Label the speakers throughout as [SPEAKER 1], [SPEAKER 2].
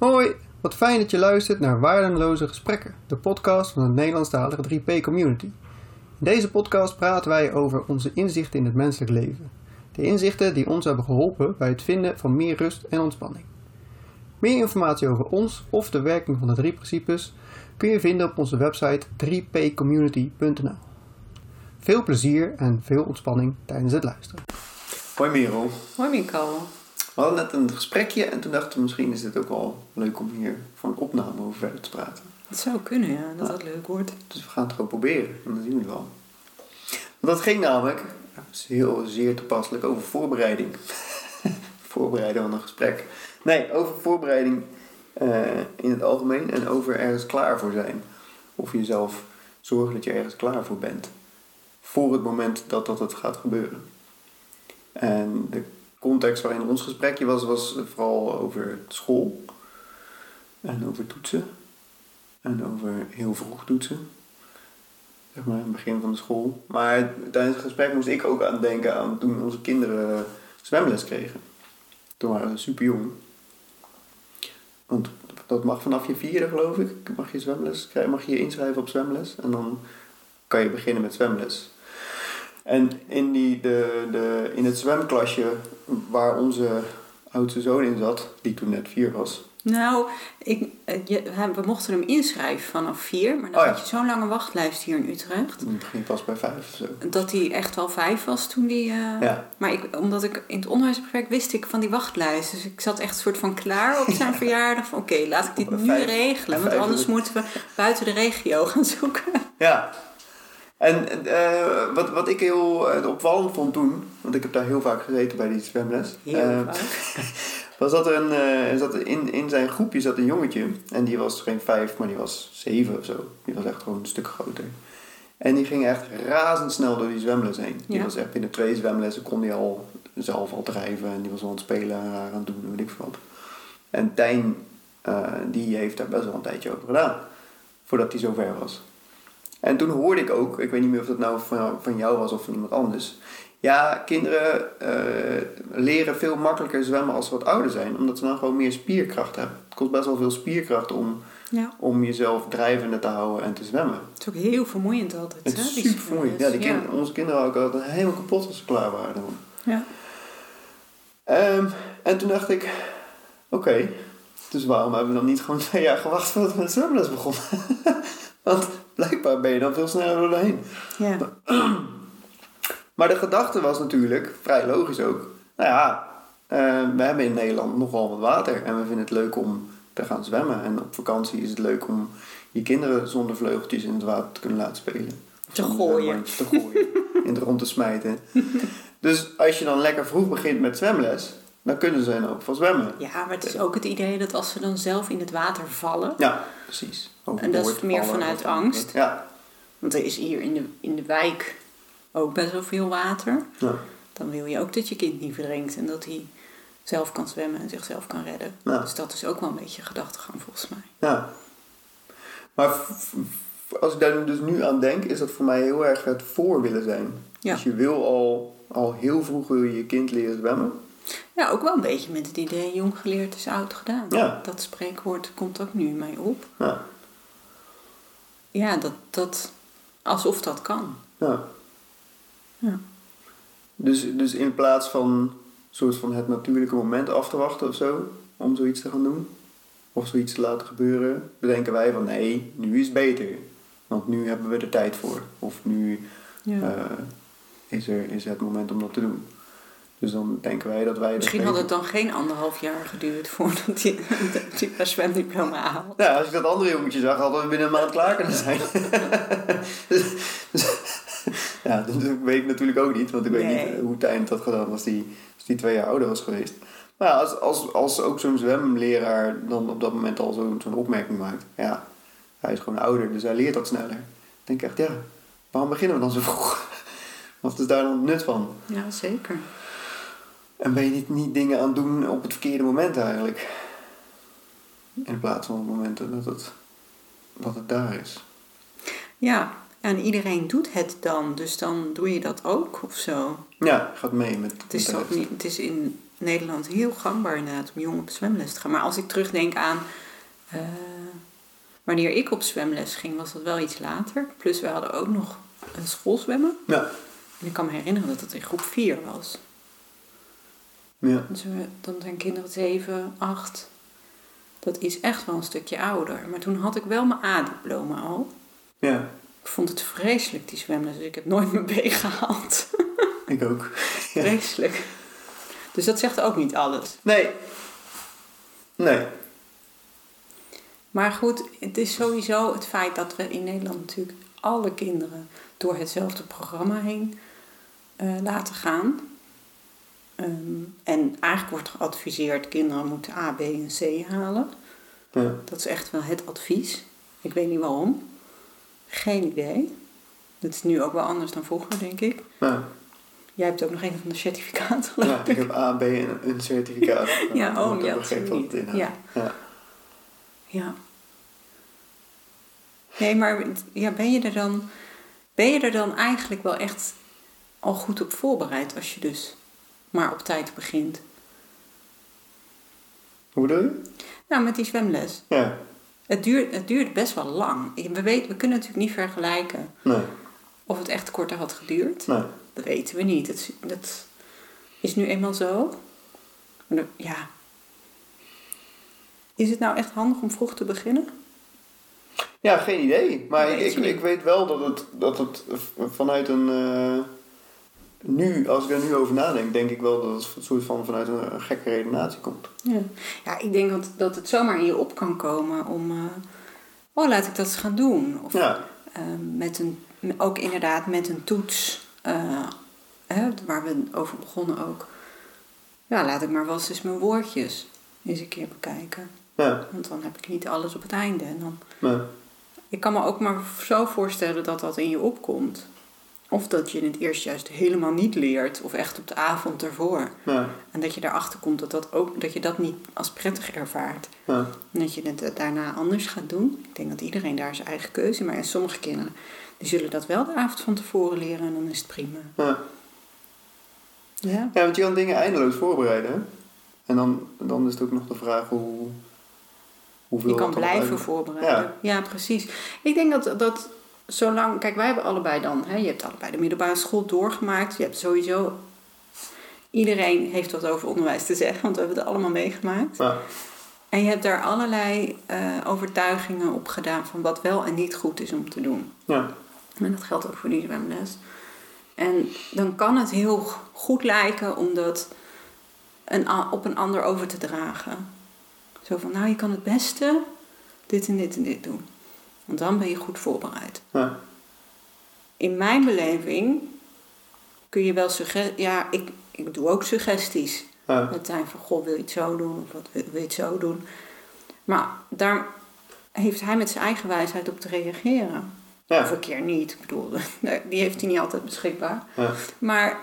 [SPEAKER 1] Hoi, wat fijn dat je luistert naar Waardeloze Gesprekken, de podcast van de Nederlandstalige 3P-community. In deze podcast praten wij over onze inzichten in het menselijk leven. De inzichten die ons hebben geholpen bij het vinden van meer rust en ontspanning. Meer informatie over ons of de werking van de 3 principes kun je vinden op onze website 3pcommunity.nl. Veel plezier en veel ontspanning tijdens het luisteren. Hoi Merel.
[SPEAKER 2] Hoi Mikko.
[SPEAKER 1] We hadden net een gesprekje en toen dachten we misschien is het ook wel leuk om hier voor een opname over verder te praten.
[SPEAKER 2] Het zou kunnen, ja, dat leuk wordt.
[SPEAKER 1] Dus we gaan het gewoon proberen en dan zien we wel. Want dat ging namelijk, dat is zeer toepasselijk, over voorbereiding. Voorbereiden van een gesprek. Nee, over voorbereiding in het algemeen en over ergens klaar voor zijn. Of jezelf zorgen dat je ergens klaar voor bent. Voor het moment dat het gaat gebeuren. En de context waarin ons gesprekje was vooral over school. En over toetsen. En over heel vroeg toetsen. Zeg maar, in het begin van de school. Maar tijdens het gesprek moest ik ook aan denken aan toen onze kinderen zwemles kregen. Toen waren we super jong. Want dat mag vanaf je 4e geloof ik. Mag je zwemles krijgen, mag je je inschrijven op zwemles. En dan kan je beginnen met zwemles. En in het zwemklasje waar onze oudste zoon in zat, die toen net 4 was.
[SPEAKER 2] Nou, we mochten hem inschrijven vanaf 4, maar dan had je zo'n lange wachtlijst hier in Utrecht.
[SPEAKER 1] Dan ging pas bij 5 of zo.
[SPEAKER 2] Dat hij echt wel 5 was toen hij...
[SPEAKER 1] Ja.
[SPEAKER 2] Maar omdat ik in het onderwijs heb gewerkt, wist ik van die wachtlijst. Dus ik zat echt een soort van klaar op zijn verjaardag. Van oké, laat ik dit nu regelen. Want anders moeten we buiten de regio gaan zoeken.
[SPEAKER 1] Ja. En wat ik heel opvallend vond toen, want ik heb daar heel vaak gezeten bij die zwemles.
[SPEAKER 2] Heel vaak.
[SPEAKER 1] Was dat in zijn groepje zat een jongetje. En die was geen 5, maar die was 7 of zo. Die was echt gewoon een stuk groter. En die ging echt razendsnel door die zwemles heen. Die was echt binnen 2 zwemlessen kon hij al zelf al drijven. En die was al aan het spelen en aan het doen, weet ik veel wat. En Tijn, die heeft daar best wel een tijdje over gedaan. Voordat hij zo ver was. En toen hoorde ik ook, ik weet niet meer of dat nou van jou was of van iemand anders. Ja, kinderen leren veel makkelijker zwemmen als ze wat ouder zijn. Omdat ze dan gewoon meer spierkracht hebben. Het kost best wel veel spierkracht om jezelf drijvende te houden en te zwemmen.
[SPEAKER 2] Het is ook heel vermoeiend altijd.
[SPEAKER 1] Het is super vermoeiend. Ja, onze kinderen waren ook altijd helemaal kapot als ze klaar waren.
[SPEAKER 2] Ja.
[SPEAKER 1] En toen dacht ik, oké, dus waarom hebben we dan niet gewoon 2 jaar gewacht voordat we met zwemles begonnen? Want blijkbaar ben je dan veel sneller doorheen.
[SPEAKER 2] Ja.
[SPEAKER 1] Maar de gedachte was natuurlijk, vrij logisch ook. Nou ja, we hebben in Nederland nogal wat water. En we vinden het leuk om te gaan zwemmen. En op vakantie is het leuk om je kinderen zonder vleugeltjes in het water te kunnen laten spelen. Of
[SPEAKER 2] te gooien.
[SPEAKER 1] In het rond te smijten. Dus als je dan lekker vroeg begint met zwemles, dan kunnen ze dan ook van zwemmen.
[SPEAKER 2] Ja, maar het is ook het idee dat als ze dan zelf in het water vallen.
[SPEAKER 1] Ja, precies.
[SPEAKER 2] En dat is meer vanuit angst.
[SPEAKER 1] Ja.
[SPEAKER 2] Want er is hier in de wijk ook best wel veel water.
[SPEAKER 1] Ja.
[SPEAKER 2] Dan wil je ook dat je kind niet verdrinkt en dat hij zelf kan zwemmen en zichzelf kan redden.
[SPEAKER 1] Ja.
[SPEAKER 2] Dus dat is ook wel een beetje gedachtegang volgens mij.
[SPEAKER 1] Ja. Maar als ik daar dus nu aan denk, is dat voor mij heel erg het voor willen zijn.
[SPEAKER 2] Ja.
[SPEAKER 1] Dus je wil al heel vroeg wil je kind leren zwemmen.
[SPEAKER 2] Ja, ook wel een beetje met het idee jong geleerd is oud gedaan.
[SPEAKER 1] Ja.
[SPEAKER 2] Dat spreekwoord komt ook nu in mij op.
[SPEAKER 1] Ja.
[SPEAKER 2] Ja, dat alsof dat kan.
[SPEAKER 1] Ja.
[SPEAKER 2] Ja.
[SPEAKER 1] Dus in plaats van soort van het natuurlijke moment af te wachten of zo, om zoiets te gaan doen, of zoiets te laten gebeuren, bedenken wij van nee, nu is het beter. Want nu hebben we er tijd voor. Of nu is het moment om dat te doen. Dus dan denken wij dat wij...
[SPEAKER 2] Misschien had het dan geen 1,5 jaar geduurd voordat hij een zwemdiploma haalt.
[SPEAKER 1] Ja, als ik dat andere jongetje zag, hadden we binnen een maand klaar kunnen zijn. Ja, dat weet ik natuurlijk ook niet. Want ik weet niet hoe Tijn dat gedaan als die 2 jaar ouder was geweest. Maar ja, als ook zo'n zwemleraar dan op dat moment al zo'n opmerking maakt. Ja, hij is gewoon ouder, dus hij leert dat sneller. Dan denk ik echt, waarom beginnen we dan zo vroeg? Wat is daar dan het nut van?
[SPEAKER 2] Ja, zeker.
[SPEAKER 1] En ben je niet dingen aan het doen op het verkeerde moment eigenlijk? In plaats van op het moment dat het daar is.
[SPEAKER 2] Ja, en iedereen doet het dan. Dus dan doe je dat ook of zo.
[SPEAKER 1] Ja, gaat mee met
[SPEAKER 2] het is
[SPEAKER 1] de rest.
[SPEAKER 2] Het is Nederland heel gangbaar inderdaad om jong op zwemles te gaan. Maar als ik terugdenk aan wanneer ik op zwemles ging, was dat wel iets later. Plus we hadden ook nog een schoolzwemmen.
[SPEAKER 1] Ja.
[SPEAKER 2] En ik kan me herinneren dat het in groep 4 was.
[SPEAKER 1] Ja.
[SPEAKER 2] Dus dan zijn kinderen 7, 8. Dat is echt wel een stukje ouder. Maar toen had ik wel mijn A-diploma al.
[SPEAKER 1] Ja.
[SPEAKER 2] Ik vond het vreselijk, die zwemles. Dus ik heb nooit mijn B gehaald.
[SPEAKER 1] Ik ook. Ja.
[SPEAKER 2] Vreselijk. Dus dat zegt ook niet alles.
[SPEAKER 1] Nee.
[SPEAKER 2] Maar goed, het is sowieso het feit dat we in Nederland natuurlijk alle kinderen door hetzelfde programma heen laten gaan. En eigenlijk wordt geadviseerd, kinderen moeten A, B en C halen.
[SPEAKER 1] Ja.
[SPEAKER 2] Dat is echt wel het advies. Ik weet niet waarom. Geen idee. Dat is nu ook wel anders dan vroeger, denk ik.
[SPEAKER 1] Ja.
[SPEAKER 2] Jij hebt ook nog een van de certificaten, geloof
[SPEAKER 1] Ja, ik heb A, B en een certificaat.
[SPEAKER 2] Ja, oh, ja, Ja. Nee, maar ja, ben je er dan eigenlijk wel echt al goed op voorbereid als je dus maar op tijd begint?
[SPEAKER 1] Hoe bedoel je?
[SPEAKER 2] Nou, met die zwemles.
[SPEAKER 1] Ja.
[SPEAKER 2] Het duurt best wel lang. We kunnen natuurlijk niet vergelijken of het echt korter had geduurd.
[SPEAKER 1] Nee.
[SPEAKER 2] Dat weten we niet. Dat is nu eenmaal zo. Ja. Is het nou echt handig om vroeg te beginnen?
[SPEAKER 1] Ja, geen idee. Maar ik weet wel dat het vanuit een... nu, als ik er nu over nadenk, denk ik wel dat het soort van vanuit een gekke redenatie komt.
[SPEAKER 2] Ja, ik denk dat het zomaar in je op kan komen om... laat ik dat eens gaan doen. Of ook inderdaad met een toets... waar we over begonnen ook. Ja, laat ik maar wel eens mijn woordjes eens een keer bekijken.
[SPEAKER 1] Ja.
[SPEAKER 2] Want dan heb ik niet alles op het einde. En dan...
[SPEAKER 1] Nee.
[SPEAKER 2] Ik kan me ook maar zo voorstellen dat dat in je opkomt. Of dat je het eerst juist helemaal niet leert. Of echt op de avond ervoor.
[SPEAKER 1] Ja.
[SPEAKER 2] En dat je erachter komt dat je dat niet als prettig ervaart.
[SPEAKER 1] Ja.
[SPEAKER 2] En dat je het daarna anders gaat doen. Ik denk dat iedereen daar zijn eigen keuze. Maar sommige kinderen die zullen dat wel de avond van tevoren leren. En dan is het prima.
[SPEAKER 1] Ja.
[SPEAKER 2] Ja.
[SPEAKER 1] Ja, want je kan dingen eindeloos voorbereiden. Hè? En dan is het ook nog de vraag hoeveel...
[SPEAKER 2] Je kan blijven voorbereiden. Ja, precies. Ik denk dat zolang... Kijk, wij hebben allebei dan... je hebt allebei de middelbare school doorgemaakt. Je hebt sowieso... Iedereen heeft wat over onderwijs te zeggen. Want we hebben het allemaal meegemaakt.
[SPEAKER 1] Ja.
[SPEAKER 2] En je hebt daar allerlei overtuigingen op gedaan... van wat wel en niet goed is om te doen.
[SPEAKER 1] Ja.
[SPEAKER 2] En dat geldt ook voor die zwemles. En dan kan het heel goed lijken om dat op een ander over te dragen. Zo van, je kan het beste dit en dit en dit doen. Want dan ben je goed voorbereid.
[SPEAKER 1] Ja.
[SPEAKER 2] In mijn beleving kun je wel ik doe ook suggesties.
[SPEAKER 1] Ja.
[SPEAKER 2] Dat zijn van, goh, wil je het zo doen? Of wat wil je het zo doen? Maar daar heeft hij met zijn eigen wijsheid op te reageren.
[SPEAKER 1] Ja.
[SPEAKER 2] Of een keer niet. Ik bedoel, die heeft hij niet altijd beschikbaar.
[SPEAKER 1] Ja.
[SPEAKER 2] Maar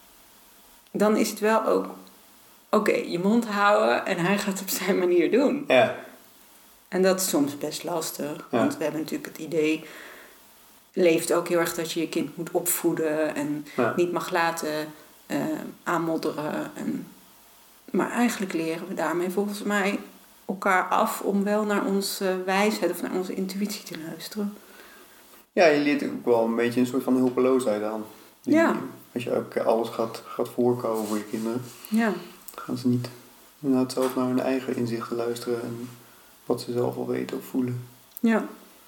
[SPEAKER 2] dan is het wel ook... Oké, je mond houden en hij gaat het op zijn manier doen.
[SPEAKER 1] Ja.
[SPEAKER 2] En dat is soms best lastig. Want we hebben natuurlijk het idee... leeft ook heel erg dat je je kind moet opvoeden... en niet mag laten aanmodderen. Maar eigenlijk leren we daarmee volgens mij elkaar af... om wel naar onze wijsheid of naar onze intuïtie te luisteren.
[SPEAKER 1] Ja, je leert ook wel een beetje een soort van hulpeloosheid aan. Als je ook alles gaat voorkomen voor je kinderen...
[SPEAKER 2] Ja.
[SPEAKER 1] gaan ze niet inderdaad zelf naar hun eigen inzichten luisteren... en wat ze zelf al weten of voelen.
[SPEAKER 2] Ja.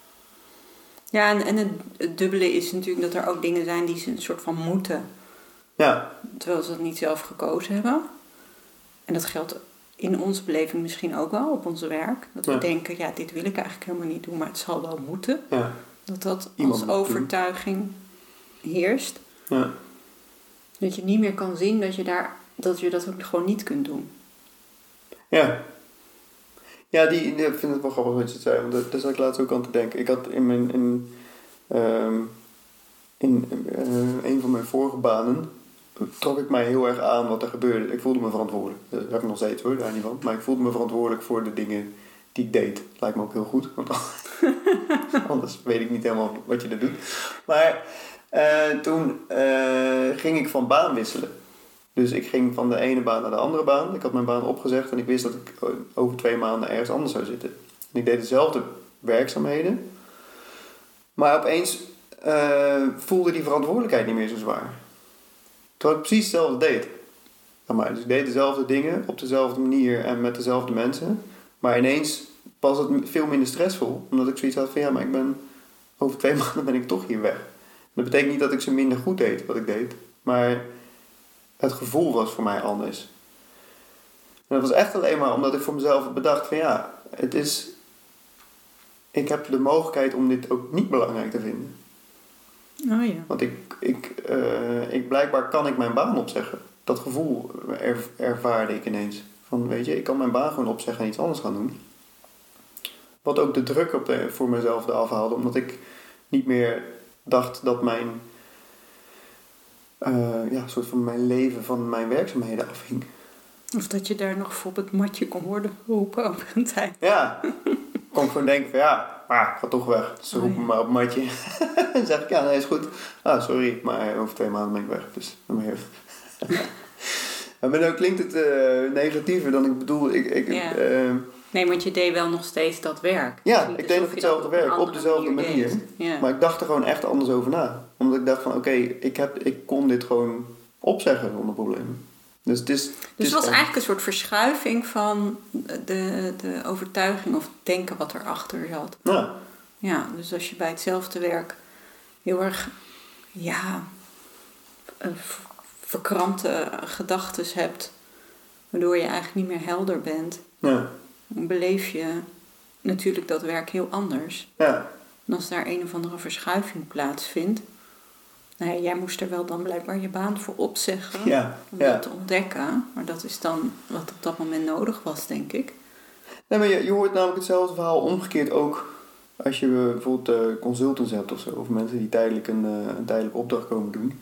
[SPEAKER 2] Ja, en het dubbele is natuurlijk dat er ook dingen zijn die ze een soort van moeten.
[SPEAKER 1] Ja.
[SPEAKER 2] Terwijl ze dat niet zelf gekozen hebben. En dat geldt in onze beleving misschien ook wel op ons werk. Dat we denken, dit wil ik eigenlijk helemaal niet doen, maar het zal wel moeten.
[SPEAKER 1] Ja.
[SPEAKER 2] Dat als overtuiging heerst.
[SPEAKER 1] Ja.
[SPEAKER 2] Dat je niet meer kan zien dat je dat ook gewoon niet kunt doen.
[SPEAKER 1] Ja. Ja, ik vind het wel grappig wat je zei, want daar zat ik laatst ook aan te denken. Ik had in een van mijn vorige banen trok ik mij heel erg aan wat er gebeurde. Ik voelde me verantwoordelijk. Dat heb ik nog steeds hoor, daar niet van. Maar ik voelde me verantwoordelijk voor de dingen die ik deed. Lijkt me ook heel goed, want anders weet ik niet helemaal wat je er doet. Maar toen ging ik van baan wisselen. Dus ik ging van de ene baan naar de andere baan. Ik had mijn baan opgezegd en ik wist dat ik over 2 maanden ergens anders zou zitten. En ik deed dezelfde werkzaamheden. Maar opeens voelde die verantwoordelijkheid niet meer zo zwaar. Terwijl ik precies hetzelfde deed. Dus ik deed dezelfde dingen op dezelfde manier en met dezelfde mensen. Maar ineens was het veel minder stressvol. Omdat ik zoiets had van maar over 2 maanden ben ik toch hier weg. Dat betekent niet dat ik ze minder goed deed wat ik deed. Maar het gevoel was voor mij anders. En dat was echt alleen maar omdat ik voor mezelf had bedacht van ik heb de mogelijkheid om dit ook niet belangrijk te vinden.
[SPEAKER 2] Oh ja.
[SPEAKER 1] Want blijkbaar kan ik mijn baan opzeggen. Dat gevoel ervaarde ik ineens. Van ik kan mijn baan gewoon opzeggen en iets anders gaan doen. Wat ook de druk voor mezelf eraf haalde. Omdat ik niet meer dacht dat mijn soort van mijn leven van mijn werkzaamheden afhing.
[SPEAKER 2] Of dat je daar nog voor op het matje kon worden geroepen over een tijd.
[SPEAKER 1] Ja, kon ik gewoon denken van ik ga toch weg. Ze roepen me maar op het matje. En zeg ik, nee, is goed. Sorry, maar over 2 maanden ben ik weg. Dus dan ben je Maar nou klinkt het negatiever dan ik bedoel.
[SPEAKER 2] Nee, want je deed wel nog steeds dat werk.
[SPEAKER 1] Ja, ik deed nog hetzelfde werk, op dezelfde manier.
[SPEAKER 2] Ja.
[SPEAKER 1] Maar ik dacht er gewoon echt anders over na. Omdat ik dacht van, ik kon dit gewoon opzeggen zonder probleem. Dus het
[SPEAKER 2] was eigenlijk een soort verschuiving van de overtuiging of denken wat erachter zat.
[SPEAKER 1] Ja.
[SPEAKER 2] Ja, dus als je bij hetzelfde werk heel erg, verkrampte gedachten hebt, waardoor je eigenlijk niet meer helder bent, dan beleef je natuurlijk dat werk heel anders.
[SPEAKER 1] Ja.
[SPEAKER 2] En als daar een of andere verschuiving plaatsvindt, jij moest er wel dan blijkbaar je baan voor opzeggen om dat te ontdekken. Maar dat is dan wat op dat moment nodig was, denk ik.
[SPEAKER 1] Nee, maar je hoort namelijk hetzelfde verhaal omgekeerd ook als je bijvoorbeeld consultants hebt of zo. Of mensen die tijdelijk een tijdelijke opdracht komen doen.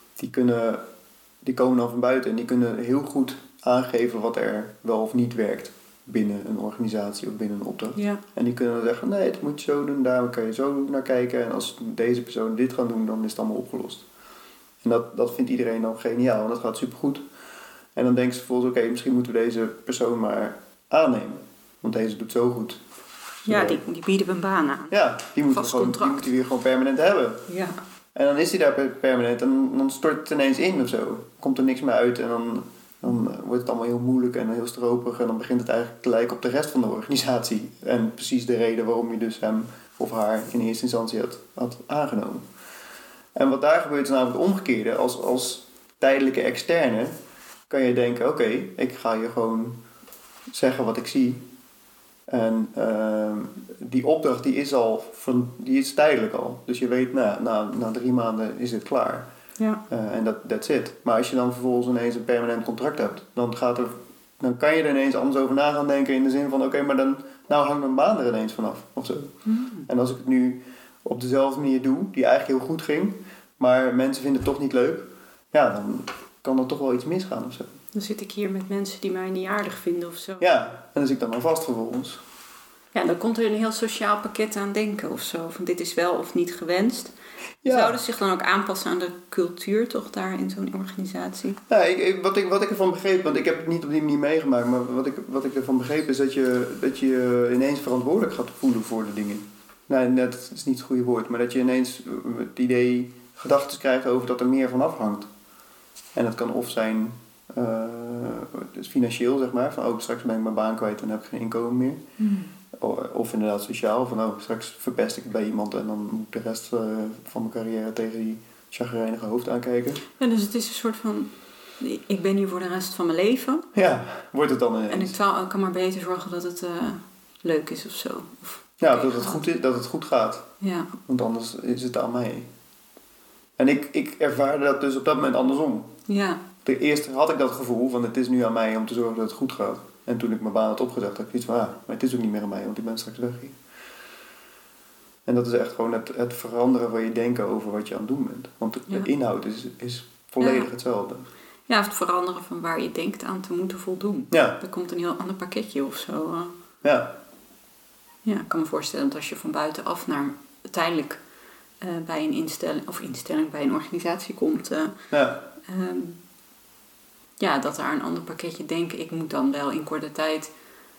[SPEAKER 1] Die komen dan van buiten en die kunnen heel goed aangeven wat er wel of niet werkt binnen een organisatie of binnen een opdracht.
[SPEAKER 2] Ja.
[SPEAKER 1] En die kunnen dan zeggen, nee, dat moet je zo doen, daar kan je zo naar kijken. En als deze persoon dit gaat doen, dan is het allemaal opgelost. En dat vindt iedereen dan geniaal en dat gaat supergoed. En dan denken ze vervolgens, misschien moeten we deze persoon maar aannemen. Want deze doet zo goed.
[SPEAKER 2] Ja, die bieden we een baan aan.
[SPEAKER 1] Ja, die moeten we weer gewoon permanent hebben.
[SPEAKER 2] Ja.
[SPEAKER 1] En dan is hij daar permanent en dan stort het ineens in of zo. Komt er niks meer uit en dan wordt het allemaal heel moeilijk en heel stroperig. En dan begint het eigenlijk te lijken op de rest van de organisatie. En precies de reden waarom je dus hem of haar in eerste instantie had aangenomen. En wat daar gebeurt is namelijk het omgekeerde. Als tijdelijke externe kan je denken, ik ga je gewoon zeggen wat ik zie. En die opdracht die is tijdelijk al. Dus je weet, na 3 maanden is het klaar.
[SPEAKER 2] Ja.
[SPEAKER 1] En that's it. Maar als je dan vervolgens ineens een permanent contract hebt, dan kan je er ineens anders over na gaan denken in de zin van, maar dan hangt mijn baan er ineens vanaf. Of zo. En als ik het nu op dezelfde manier doe, die eigenlijk heel goed ging, maar mensen vinden het toch niet leuk, dan kan er toch wel iets misgaan of zo.
[SPEAKER 2] Dan zit ik hier met mensen die mij niet aardig vinden of zo.
[SPEAKER 1] Ja, en dan zit ik dan maar vast vervolgens. Ja,
[SPEAKER 2] dan komt er een heel sociaal pakket aan denken of zo. Van dit is wel of niet gewenst.
[SPEAKER 1] Ja.
[SPEAKER 2] Zouden ze zich dan ook aanpassen aan de cultuur toch daar in zo'n organisatie?
[SPEAKER 1] Ja, wat ik ervan begreep, want ik heb het niet op die manier meegemaakt, maar wat ik ervan begreep is dat je ineens verantwoordelijk gaat voelen voor de dingen. Nee, dat is niet het goede woord, maar dat je ineens het idee, gedachten krijgt over dat er meer van afhangt. En dat kan of zijn dus financieel, zeg maar, van straks ben ik mijn baan kwijt en heb ik geen inkomen meer. Of inderdaad sociaal, van straks verpest ik het bij iemand en dan moet ik de rest van mijn carrière tegen die chagrijnige hoofd aankijken.
[SPEAKER 2] Ja, dus het is een soort van, ik ben hier voor de rest van mijn leven.
[SPEAKER 1] Ja, wordt het dan ineens.
[SPEAKER 2] En ik kan maar beter zorgen dat het leuk is of zo.
[SPEAKER 1] Dat het goed gaat.
[SPEAKER 2] Ja.
[SPEAKER 1] Want anders is het aan mij. En ik ervaarde dat dus op dat moment andersom.
[SPEAKER 2] Ja.
[SPEAKER 1] Eerst had ik dat gevoel van het is nu aan mij om te zorgen dat het goed gaat. En toen ik mijn baan had opgezegd, had ik iets van maar het is ook niet meer aan mij, want ik ben straks weg hier. En dat is echt gewoon het veranderen van je denken over wat je aan het doen bent. Want de inhoud is volledig hetzelfde.
[SPEAKER 2] Ja, of het veranderen van waar je denkt aan te moeten voldoen.
[SPEAKER 1] Ja.
[SPEAKER 2] Er komt een heel ander pakketje of zo.
[SPEAKER 1] Ja.
[SPEAKER 2] Ja, ik kan me voorstellen dat als je van buitenaf naar tijdelijk bij een instelling bij een organisatie komt. dat daar een ander pakketje denken. Ik moet dan wel in korte tijd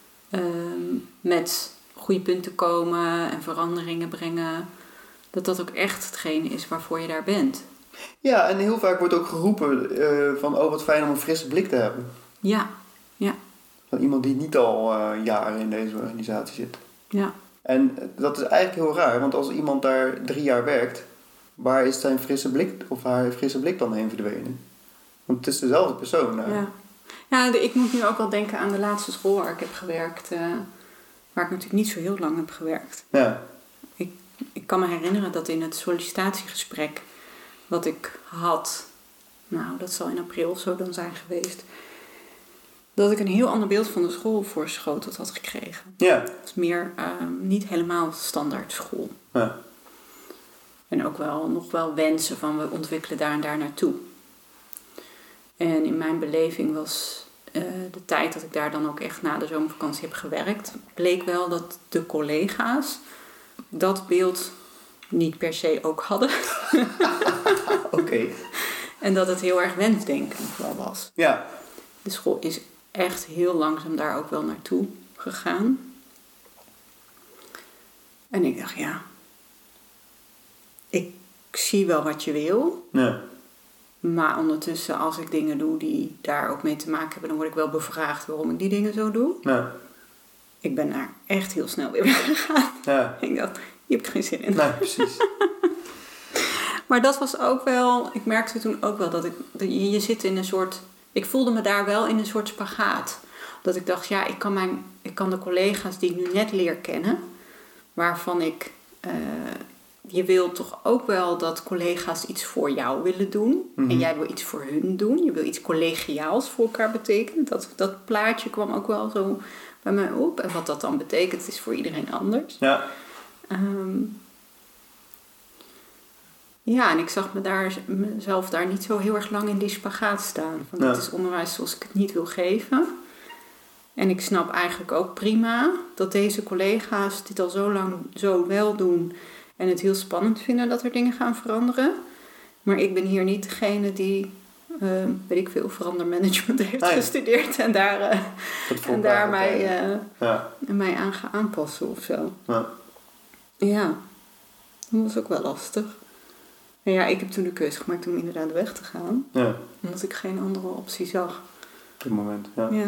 [SPEAKER 2] met goede punten komen en veranderingen brengen. Dat ook echt hetgene is waarvoor je daar bent.
[SPEAKER 1] Ja, en heel vaak wordt ook geroepen van wat fijn om een frisse blik te hebben.
[SPEAKER 2] Ja.
[SPEAKER 1] Van iemand die niet al jaren in deze organisatie zit.
[SPEAKER 2] Ja.
[SPEAKER 1] En dat is eigenlijk heel raar, want als iemand daar 3 jaar werkt, waar is zijn frisse blik of haar frisse blik dan heen verdwenen? Want het is dezelfde persoon.
[SPEAKER 2] Ja, ik moet nu ook wel denken aan de laatste school waar ik heb gewerkt, waar ik natuurlijk niet zo heel lang heb gewerkt.
[SPEAKER 1] Ja.
[SPEAKER 2] Ik kan me herinneren dat in het sollicitatiegesprek wat ik had, dat zal in april of zo dan zijn geweest, dat ik een heel ander beeld van de school voorschoteld had gekregen.
[SPEAKER 1] Ja.
[SPEAKER 2] Het is meer niet helemaal standaard school.
[SPEAKER 1] Ja.
[SPEAKER 2] En ook nog wel wensen van we ontwikkelen daar en daar naartoe. En in mijn beleving was de tijd dat ik daar dan ook echt na de zomervakantie heb gewerkt, bleek wel dat de collega's dat beeld niet per se ook hadden.
[SPEAKER 1] Oké.
[SPEAKER 2] En dat het heel erg wensdenken wel was.
[SPEAKER 1] Ja.
[SPEAKER 2] De school is echt heel langzaam daar ook wel naartoe gegaan. En ik dacht, ik zie wel wat je wil.
[SPEAKER 1] Ja.
[SPEAKER 2] Maar ondertussen, als ik dingen doe die daar ook mee te maken hebben, dan word ik wel bevraagd waarom ik die dingen zo doe.
[SPEAKER 1] Ja.
[SPEAKER 2] Ik ben daar echt heel snel weer weggegaan.
[SPEAKER 1] Ja.
[SPEAKER 2] Ik dacht, hier heb ik geen zin in.
[SPEAKER 1] Nee, precies.
[SPEAKER 2] Maar dat was ook wel, ik merkte toen ook wel dat je zit in een soort, ik voelde me daar wel in een soort spagaat. Dat ik dacht, ik kan de collega's die ik nu net leer kennen, waarvan je wil toch ook wel dat collega's iets voor jou willen doen.
[SPEAKER 1] Mm-hmm.
[SPEAKER 2] En jij wil iets voor hun doen. Je wil iets collegiaals voor elkaar betekenen. Dat plaatje kwam ook wel zo bij mij op. En wat dat dan betekent is voor iedereen anders.
[SPEAKER 1] Ja.
[SPEAKER 2] En ik zag mezelf daar niet zo heel erg lang in die spagaat staan. Van dit is onderwijs zoals ik het niet wil geven. En ik snap eigenlijk ook prima dat deze collega's dit al zo lang zo wel doen en het heel spannend vinden dat er dingen gaan veranderen. Maar ik ben hier niet degene die, weet ik veel, verandermanagement heeft gestudeerd en daar mij aan gaan aanpassen of zo. Ja, dat was ook wel lastig. En ik heb toen de keuze gemaakt om inderdaad weg te gaan.
[SPEAKER 1] Ja.
[SPEAKER 2] Omdat ik geen andere optie zag.
[SPEAKER 1] Op dit moment,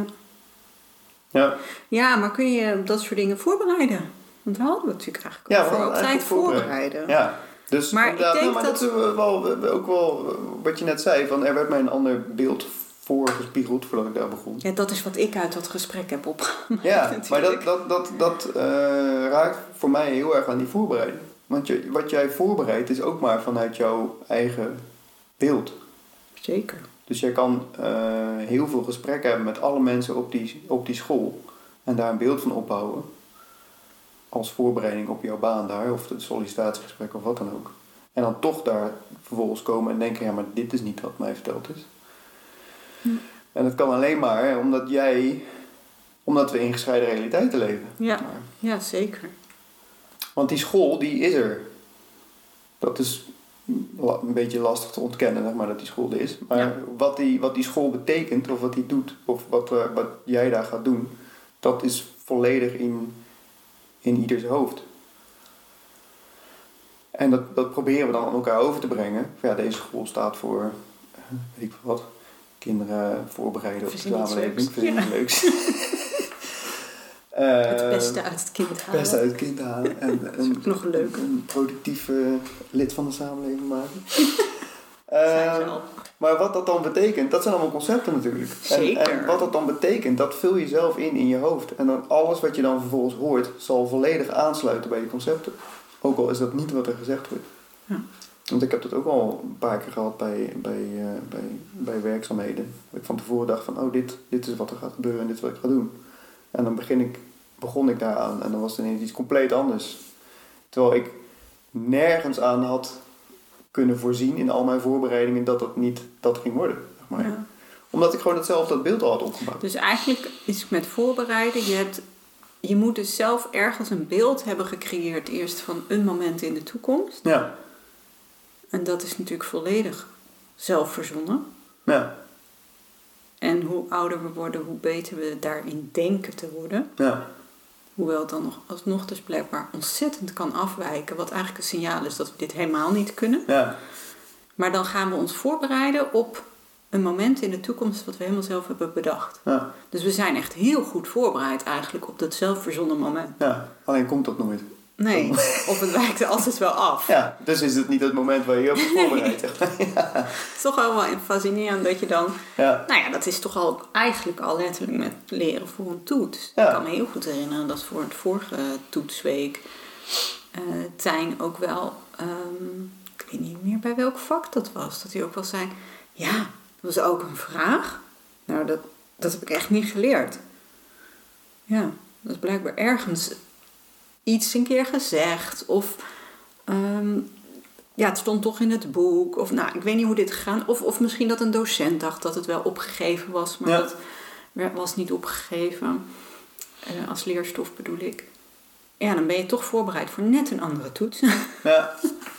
[SPEAKER 2] Ja, maar kun je dat soort dingen voorbereiden? Want daar hadden we natuurlijk eigenlijk over op tijd voorbereiden.
[SPEAKER 1] Ja, dus
[SPEAKER 2] maar ik denk
[SPEAKER 1] dat is ook wel wat je net zei. Van er werd mij een ander beeld voorgespiegeld voordat ik daar begon.
[SPEAKER 2] Ja, dat is wat ik uit dat gesprek heb opgemaakt.
[SPEAKER 1] Ja, maar dat raakt voor mij heel erg aan die voorbereiding. Want wat jij voorbereidt is ook maar vanuit jouw eigen beeld.
[SPEAKER 2] Zeker.
[SPEAKER 1] Dus jij kan heel veel gesprekken hebben met alle mensen op die school. En daar een beeld van opbouwen. Als voorbereiding op jouw baan daar. Of het sollicitatiegesprek of wat dan ook. En dan toch daar vervolgens komen en denken. Ja, maar dit is niet wat mij verteld is. En dat kan alleen maar omdat we in gescheiden realiteiten leven.
[SPEAKER 2] Ja, zeker.
[SPEAKER 1] Want die school, die is er. Dat is een beetje lastig te ontkennen, zeg maar, dat die school er is. Maar wat die school betekent, of wat die doet, of wat jij daar gaat doen, dat is volledig in ieders hoofd. En dat proberen we dan aan elkaar over te brengen. Deze school staat voor, weet ik wat, kinderen voorbereiden op de samenleving. Vind ik leuks.
[SPEAKER 2] Het beste uit het kind halen.
[SPEAKER 1] Het beste uit het kind halen. En
[SPEAKER 2] nog leuk.
[SPEAKER 1] Een productief lid van de samenleving maken.
[SPEAKER 2] Zijn
[SPEAKER 1] maar wat dat dan betekent, dat zijn allemaal concepten natuurlijk.
[SPEAKER 2] Zeker.
[SPEAKER 1] En wat dat dan betekent, dat vul je zelf in je hoofd. En dan alles wat je dan vervolgens hoort, zal volledig aansluiten bij die concepten. Ook al is dat niet wat er gezegd wordt.
[SPEAKER 2] Ja.
[SPEAKER 1] Want ik heb dat ook al een paar keer gehad bij werkzaamheden. Dat ik van tevoren dacht van, dit is wat er gaat gebeuren en dit is wat ik ga doen. En dan begon ik daaraan en dan was het ineens iets compleet anders. Terwijl ik nergens aan had kunnen voorzien in al mijn voorbereidingen dat niet dat ging worden. Zeg maar.
[SPEAKER 2] Ja.
[SPEAKER 1] Omdat ik gewoon dat beeld al had opgebouwd.
[SPEAKER 2] Dus eigenlijk is het met voorbereiden, je moet dus zelf ergens een beeld hebben gecreëerd eerst van een moment in de toekomst.
[SPEAKER 1] Ja.
[SPEAKER 2] En dat is natuurlijk volledig zelf verzonnen.
[SPEAKER 1] Ja.
[SPEAKER 2] En hoe ouder we worden, hoe beter we daarin denken te worden.
[SPEAKER 1] Ja.
[SPEAKER 2] Hoewel het dan nog alsnog dus blijkbaar ontzettend kan afwijken. Wat eigenlijk een signaal is dat we dit helemaal niet kunnen.
[SPEAKER 1] Ja.
[SPEAKER 2] Maar dan gaan we ons voorbereiden op een moment in de toekomst wat we helemaal zelf hebben bedacht.
[SPEAKER 1] Ja.
[SPEAKER 2] Dus we zijn echt heel goed voorbereid eigenlijk op dat zelfverzonnen moment.
[SPEAKER 1] Ja, alleen komt dat nooit.
[SPEAKER 2] Nee, of het wijkt er altijd wel af.
[SPEAKER 1] Ja, dus is het niet het moment waar je je op voorbereidt. Ja.
[SPEAKER 2] Het is toch wel fascinerend dat je dan...
[SPEAKER 1] Ja.
[SPEAKER 2] Nou ja, dat is toch al eigenlijk al letterlijk met leren voor een toets.
[SPEAKER 1] Ja.
[SPEAKER 2] Ik kan me heel goed herinneren dat voor het vorige toetsweek Tijn ook wel... ik weet niet meer bij welk vak dat was. Dat hij ook wel zei... Ja, dat was ook een vraag. Nou, dat heb ik echt niet geleerd. Ja, dat is blijkbaar ergens iets een keer gezegd. Of ja, het stond toch in het boek. Of nou, ik weet niet hoe dit gegaan. Of misschien dat een docent dacht dat het wel opgegeven was. Maar dat was niet opgegeven. Als leerstof bedoel ik. Ja, dan ben je toch voorbereid voor net een andere toets.
[SPEAKER 1] Ja.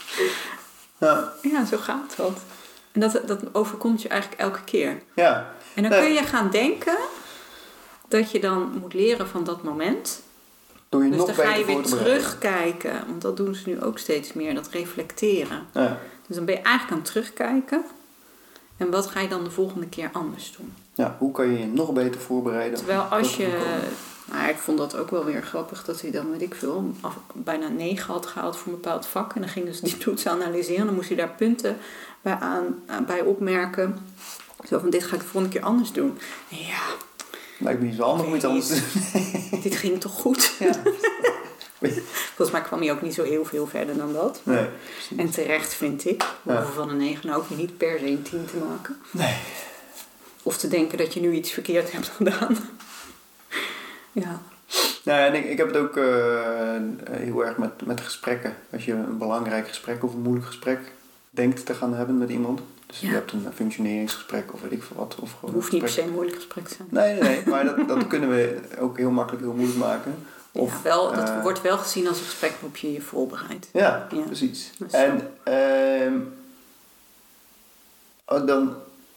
[SPEAKER 1] Ja.
[SPEAKER 2] Ja, zo gaat dat. En dat overkomt je eigenlijk elke keer.
[SPEAKER 1] Ja.
[SPEAKER 2] En dan kun je gaan denken dat je dan moet leren van dat moment.
[SPEAKER 1] Doe je
[SPEAKER 2] Dus
[SPEAKER 1] nog
[SPEAKER 2] dan ga je
[SPEAKER 1] beter
[SPEAKER 2] weer
[SPEAKER 1] voor te bereiden.
[SPEAKER 2] terugkijken. Want dat doen ze nu ook steeds meer, dat reflecteren.
[SPEAKER 1] Ja.
[SPEAKER 2] Dus dan ben je eigenlijk aan het terugkijken. En wat ga je dan de volgende keer anders doen?
[SPEAKER 1] Ja, hoe kan je je nog beter voorbereiden?
[SPEAKER 2] Terwijl als je... Nou, ik vond dat ook wel weer grappig dat hij dan, weet ik veel, bijna 9 had gehaald voor een bepaald vak. En dan ging dus die toets analyseren. Dan moest hij daar punten bij opmerken. Zo van, dit ga ik de volgende keer anders doen. En ja...
[SPEAKER 1] Lijkt me niet zo handig om iets anders te doen.
[SPEAKER 2] Dit ging toch goed?
[SPEAKER 1] Ja.
[SPEAKER 2] Volgens mij kwam hij ook niet zo heel veel verder dan dat.
[SPEAKER 1] Nee.
[SPEAKER 2] En terecht vind ik. We hoeven van een 9 nou ook niet per se een 10 te maken.
[SPEAKER 1] Nee.
[SPEAKER 2] Of te denken dat je nu iets verkeerd hebt gedaan. Ja.
[SPEAKER 1] Nou ja, en ik heb het ook heel erg met gesprekken. Als je een belangrijk gesprek of een moeilijk gesprek denkt te gaan hebben met iemand. Dus je hebt een functioneringsgesprek of weet ik veel wat. Of gewoon
[SPEAKER 2] hoeft niet per se een moeilijk gesprek te zijn.
[SPEAKER 1] Nee. Maar dat kunnen we ook heel makkelijk heel moeilijk maken. Of,
[SPEAKER 2] ja, wel, dat wordt wel gezien als een gesprek waarop je je voorbereidt.
[SPEAKER 1] Ja, precies. En dan...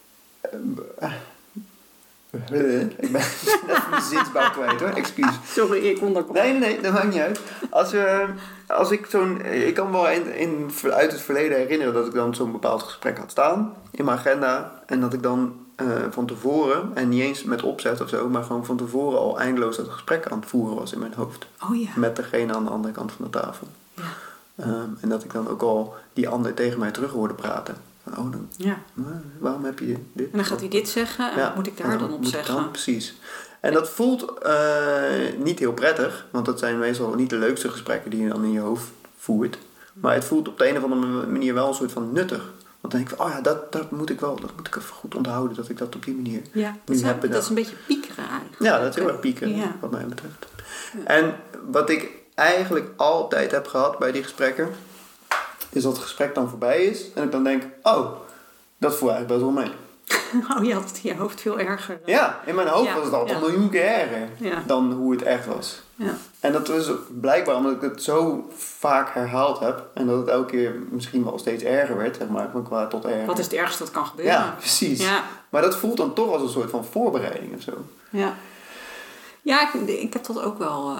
[SPEAKER 1] ik ben even mijn zinsbouw kwijt hoor, excuus.
[SPEAKER 2] Sorry, ik onderkom.
[SPEAKER 1] Nee, dat maakt niet uit. Als ik ik kan me wel uit het verleden herinneren dat ik dan zo'n bepaald gesprek had staan in mijn agenda. En dat ik dan van tevoren, en niet eens met opzet of zo, maar gewoon van tevoren al eindeloos dat gesprek aan het voeren was in mijn hoofd.
[SPEAKER 2] Oh ja.
[SPEAKER 1] Met degene aan de andere kant van de tafel.
[SPEAKER 2] Ja.
[SPEAKER 1] En dat ik dan ook al die ander tegen mij terug hoorde praten. Van, waarom heb je dit?
[SPEAKER 2] En dan gaat hij dit zeggen en wat moet ik daar dan op zeggen?
[SPEAKER 1] Precies. En dat voelt niet heel prettig, want dat zijn meestal niet de leukste gesprekken die je dan in je hoofd voert. Maar het voelt op de een of andere manier wel een soort van nuttig. Want dan denk ik van, dat moet ik even goed onthouden, dat ik dat op die manier
[SPEAKER 2] dat is een beetje piekeren eigenlijk.
[SPEAKER 1] Ja, dat is heel erg piekeren, wat mij betreft. Ja. En wat ik eigenlijk altijd heb gehad bij die gesprekken, is dat het gesprek dan voorbij is en ik dan denk, dat voel eigenlijk best wel mee.
[SPEAKER 2] Oh, je had het in je hoofd veel erger.
[SPEAKER 1] Ja, in mijn hoofd was het altijd een miljoen keer erger dan hoe het echt was. Ja. En dat was blijkbaar omdat ik het zo vaak herhaald heb en dat het elke keer misschien wel steeds erger werd, zeg maar, van kwaad tot erger.
[SPEAKER 2] Wat is het ergste dat kan gebeuren?
[SPEAKER 1] Ja, precies. Ja. Maar dat voelt dan toch als een soort van voorbereiding of zo.
[SPEAKER 2] Ja, ik heb dat ook wel...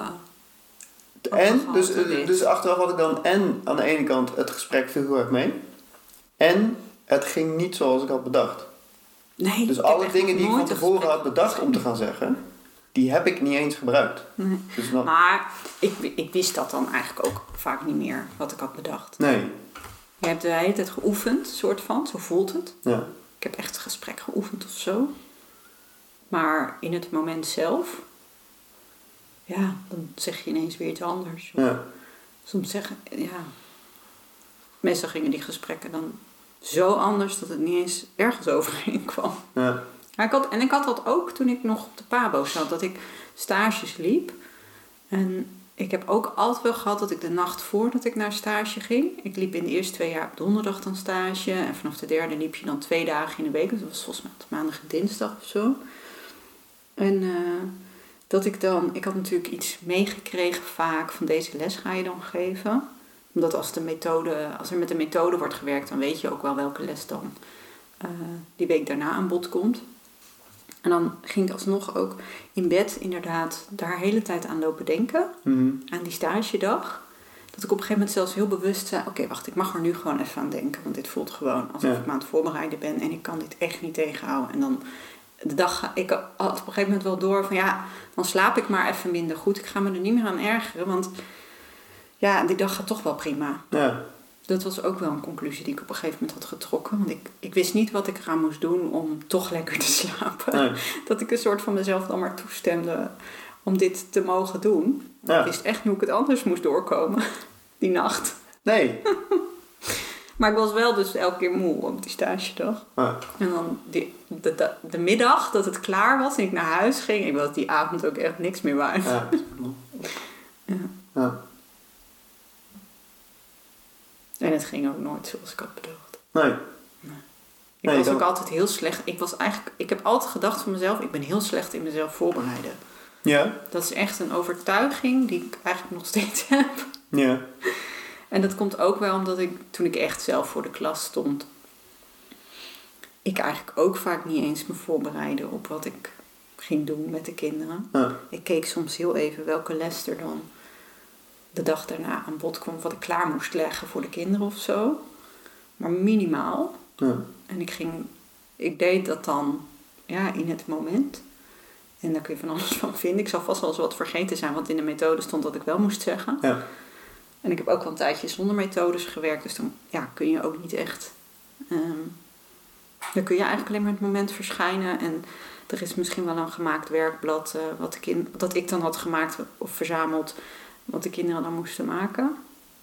[SPEAKER 1] Dus achteraf had ik dan aan de ene kant het gesprek viel heel erg mee. En het ging niet zoals ik had bedacht.
[SPEAKER 2] Nee,
[SPEAKER 1] dus alle dingen die ik van tevoren had bedacht om te gaan zeggen, die heb ik niet eens gebruikt. Nee. Dus dan...
[SPEAKER 2] Maar ik wist dat dan eigenlijk ook vaak niet meer, wat ik had bedacht.
[SPEAKER 1] Nee.
[SPEAKER 2] Je hebt de hele tijd geoefend, soort van, zo voelt het.
[SPEAKER 1] Ja.
[SPEAKER 2] Ik heb echt het gesprek geoefend of zo. Maar in het moment zelf, dan zeg je ineens weer iets anders.
[SPEAKER 1] Ja. Soms
[SPEAKER 2] meestal gingen die gesprekken dan zo anders dat het niet eens ergens overheen kwam.
[SPEAKER 1] Ja.
[SPEAKER 2] Maar ik had dat ook toen ik nog op de PABO zat, dat ik stages liep. En ik heb ook altijd wel gehad dat ik de nacht voordat ik naar stage ging. Ik liep in de eerste 2 jaar op donderdag dan stage. En vanaf de 3e liep je dan 2 dagen in de week. Dus dat was volgens mij maandag en dinsdag of zo. En dat ik had natuurlijk iets meegekregen vaak van deze les ga je dan geven. Omdat als er met de methode wordt gewerkt, dan weet je ook wel welke les dan die week daarna aan bod komt. En dan ging ik alsnog ook in bed inderdaad daar de hele tijd aan lopen denken. Aan die stagedag. Dat ik op een gegeven moment zelfs heel bewust zei... Oké, wacht, ik mag er nu gewoon even aan denken. Want dit voelt gewoon alsof ik me aan het voorbereiden ben. En ik kan dit echt niet tegenhouden. En dan de dag... Ik had op een gegeven moment wel door van... Ja, dan slaap ik maar even minder goed. Ik ga me er niet meer aan ergeren. Want ja, die dag gaat toch wel prima.
[SPEAKER 1] Ja.
[SPEAKER 2] Dat was ook wel een conclusie die ik op een gegeven moment had getrokken. Want ik wist niet wat ik eraan moest doen om toch lekker te slapen. Nee. Dat ik een soort van mezelf dan maar toestemde om dit te mogen doen. Ja. Ik wist echt niet hoe ik het anders moest doorkomen die nacht.
[SPEAKER 1] Nee.
[SPEAKER 2] Maar ik was wel dus elke keer moe op die stagedag. Ja. En dan de middag dat het klaar was en ik naar huis ging. Ik was die avond ook echt niks meer waard. Ja. Ja. Ja. En het ging ook nooit zoals ik had bedacht.
[SPEAKER 1] Nee.
[SPEAKER 2] Ik was ook altijd heel slecht. Ik heb altijd gedacht van mezelf, ik ben heel slecht in mezelf voorbereiden. Ja. Dat is echt een overtuiging die ik eigenlijk nog steeds heb. Ja. En dat komt ook wel omdat toen ik echt zelf voor de klas stond, ik eigenlijk ook vaak niet eens me voorbereidde op wat ik ging doen met de kinderen. Ja. Ik keek soms heel even welke les er dan de dag daarna aan bod kwam, wat ik klaar moest leggen voor de kinderen of zo. Maar minimaal. Ja. En ik deed dat dan in het moment. En daar kun je van alles van vinden. Ik zal vast wel eens wat vergeten zijn, want in de methode stond dat ik wel moest zeggen. Ja. En ik heb ook wel een tijdje zonder methodes gewerkt, dus dan kun je ook niet echt. Dan kun je eigenlijk alleen maar in het moment verschijnen. En er is misschien wel een gemaakt werkblad dat ik dan had gemaakt of verzameld, wat de kinderen dan moesten maken.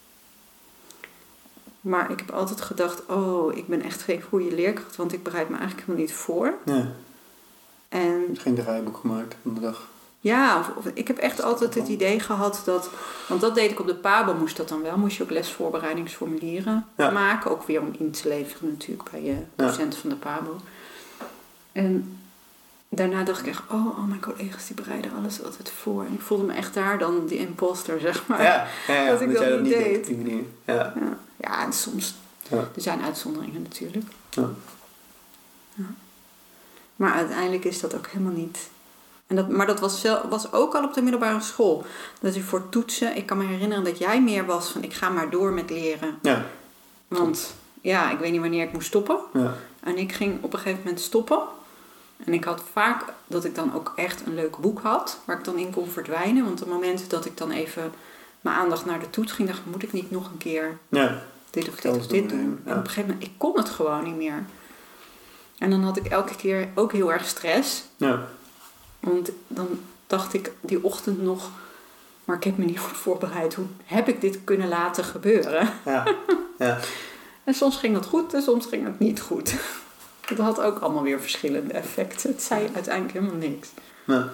[SPEAKER 2] Maar ik heb altijd gedacht, ik ben echt geen goede leerkracht, want ik bereid me eigenlijk helemaal niet voor. Ja.
[SPEAKER 1] En geen draaiboek gemaakt van de dag.
[SPEAKER 2] Ja, ik heb echt altijd het idee gehad dat, want dat deed ik op de PABO, moest dat dan wel. Moest je ook lesvoorbereidingsformulieren maken. Ook weer om in te leveren natuurlijk bij je docenten van de PABO. En daarna dacht ik echt, mijn collega's die bereiden alles altijd voor. En ik voelde me echt daar dan die imposter, zeg maar. Ja, dat ik dat niet deed. Op die manier. Ja, en soms, er zijn uitzonderingen natuurlijk. Ja. Ja. Maar uiteindelijk is dat ook helemaal niet. Maar dat was ook al op de middelbare school. Dat je voor toetsen, ik kan me herinneren dat jij meer was van ik ga maar door met leren. Ja. Want ik weet niet wanneer ik moest stoppen. Ja. En ik ging op een gegeven moment stoppen. En ik had vaak dat ik dan ook echt een leuk boek had, waar ik dan in kon verdwijnen. Want op het moment dat ik dan even mijn aandacht naar de toets ging, dacht ik, moet ik niet nog een keer dit of dit of dit doen? En op een gegeven moment, ik kon het gewoon niet meer. En dan had ik elke keer ook heel erg stress. Ja. Want dan dacht ik die ochtend nog, maar ik heb me niet goed voorbereid. Hoe heb ik dit kunnen laten gebeuren? Ja. Ja. En soms ging dat goed en soms ging het niet goed. Dat had ook allemaal weer verschillende effecten. Het zei uiteindelijk helemaal niks. Ja.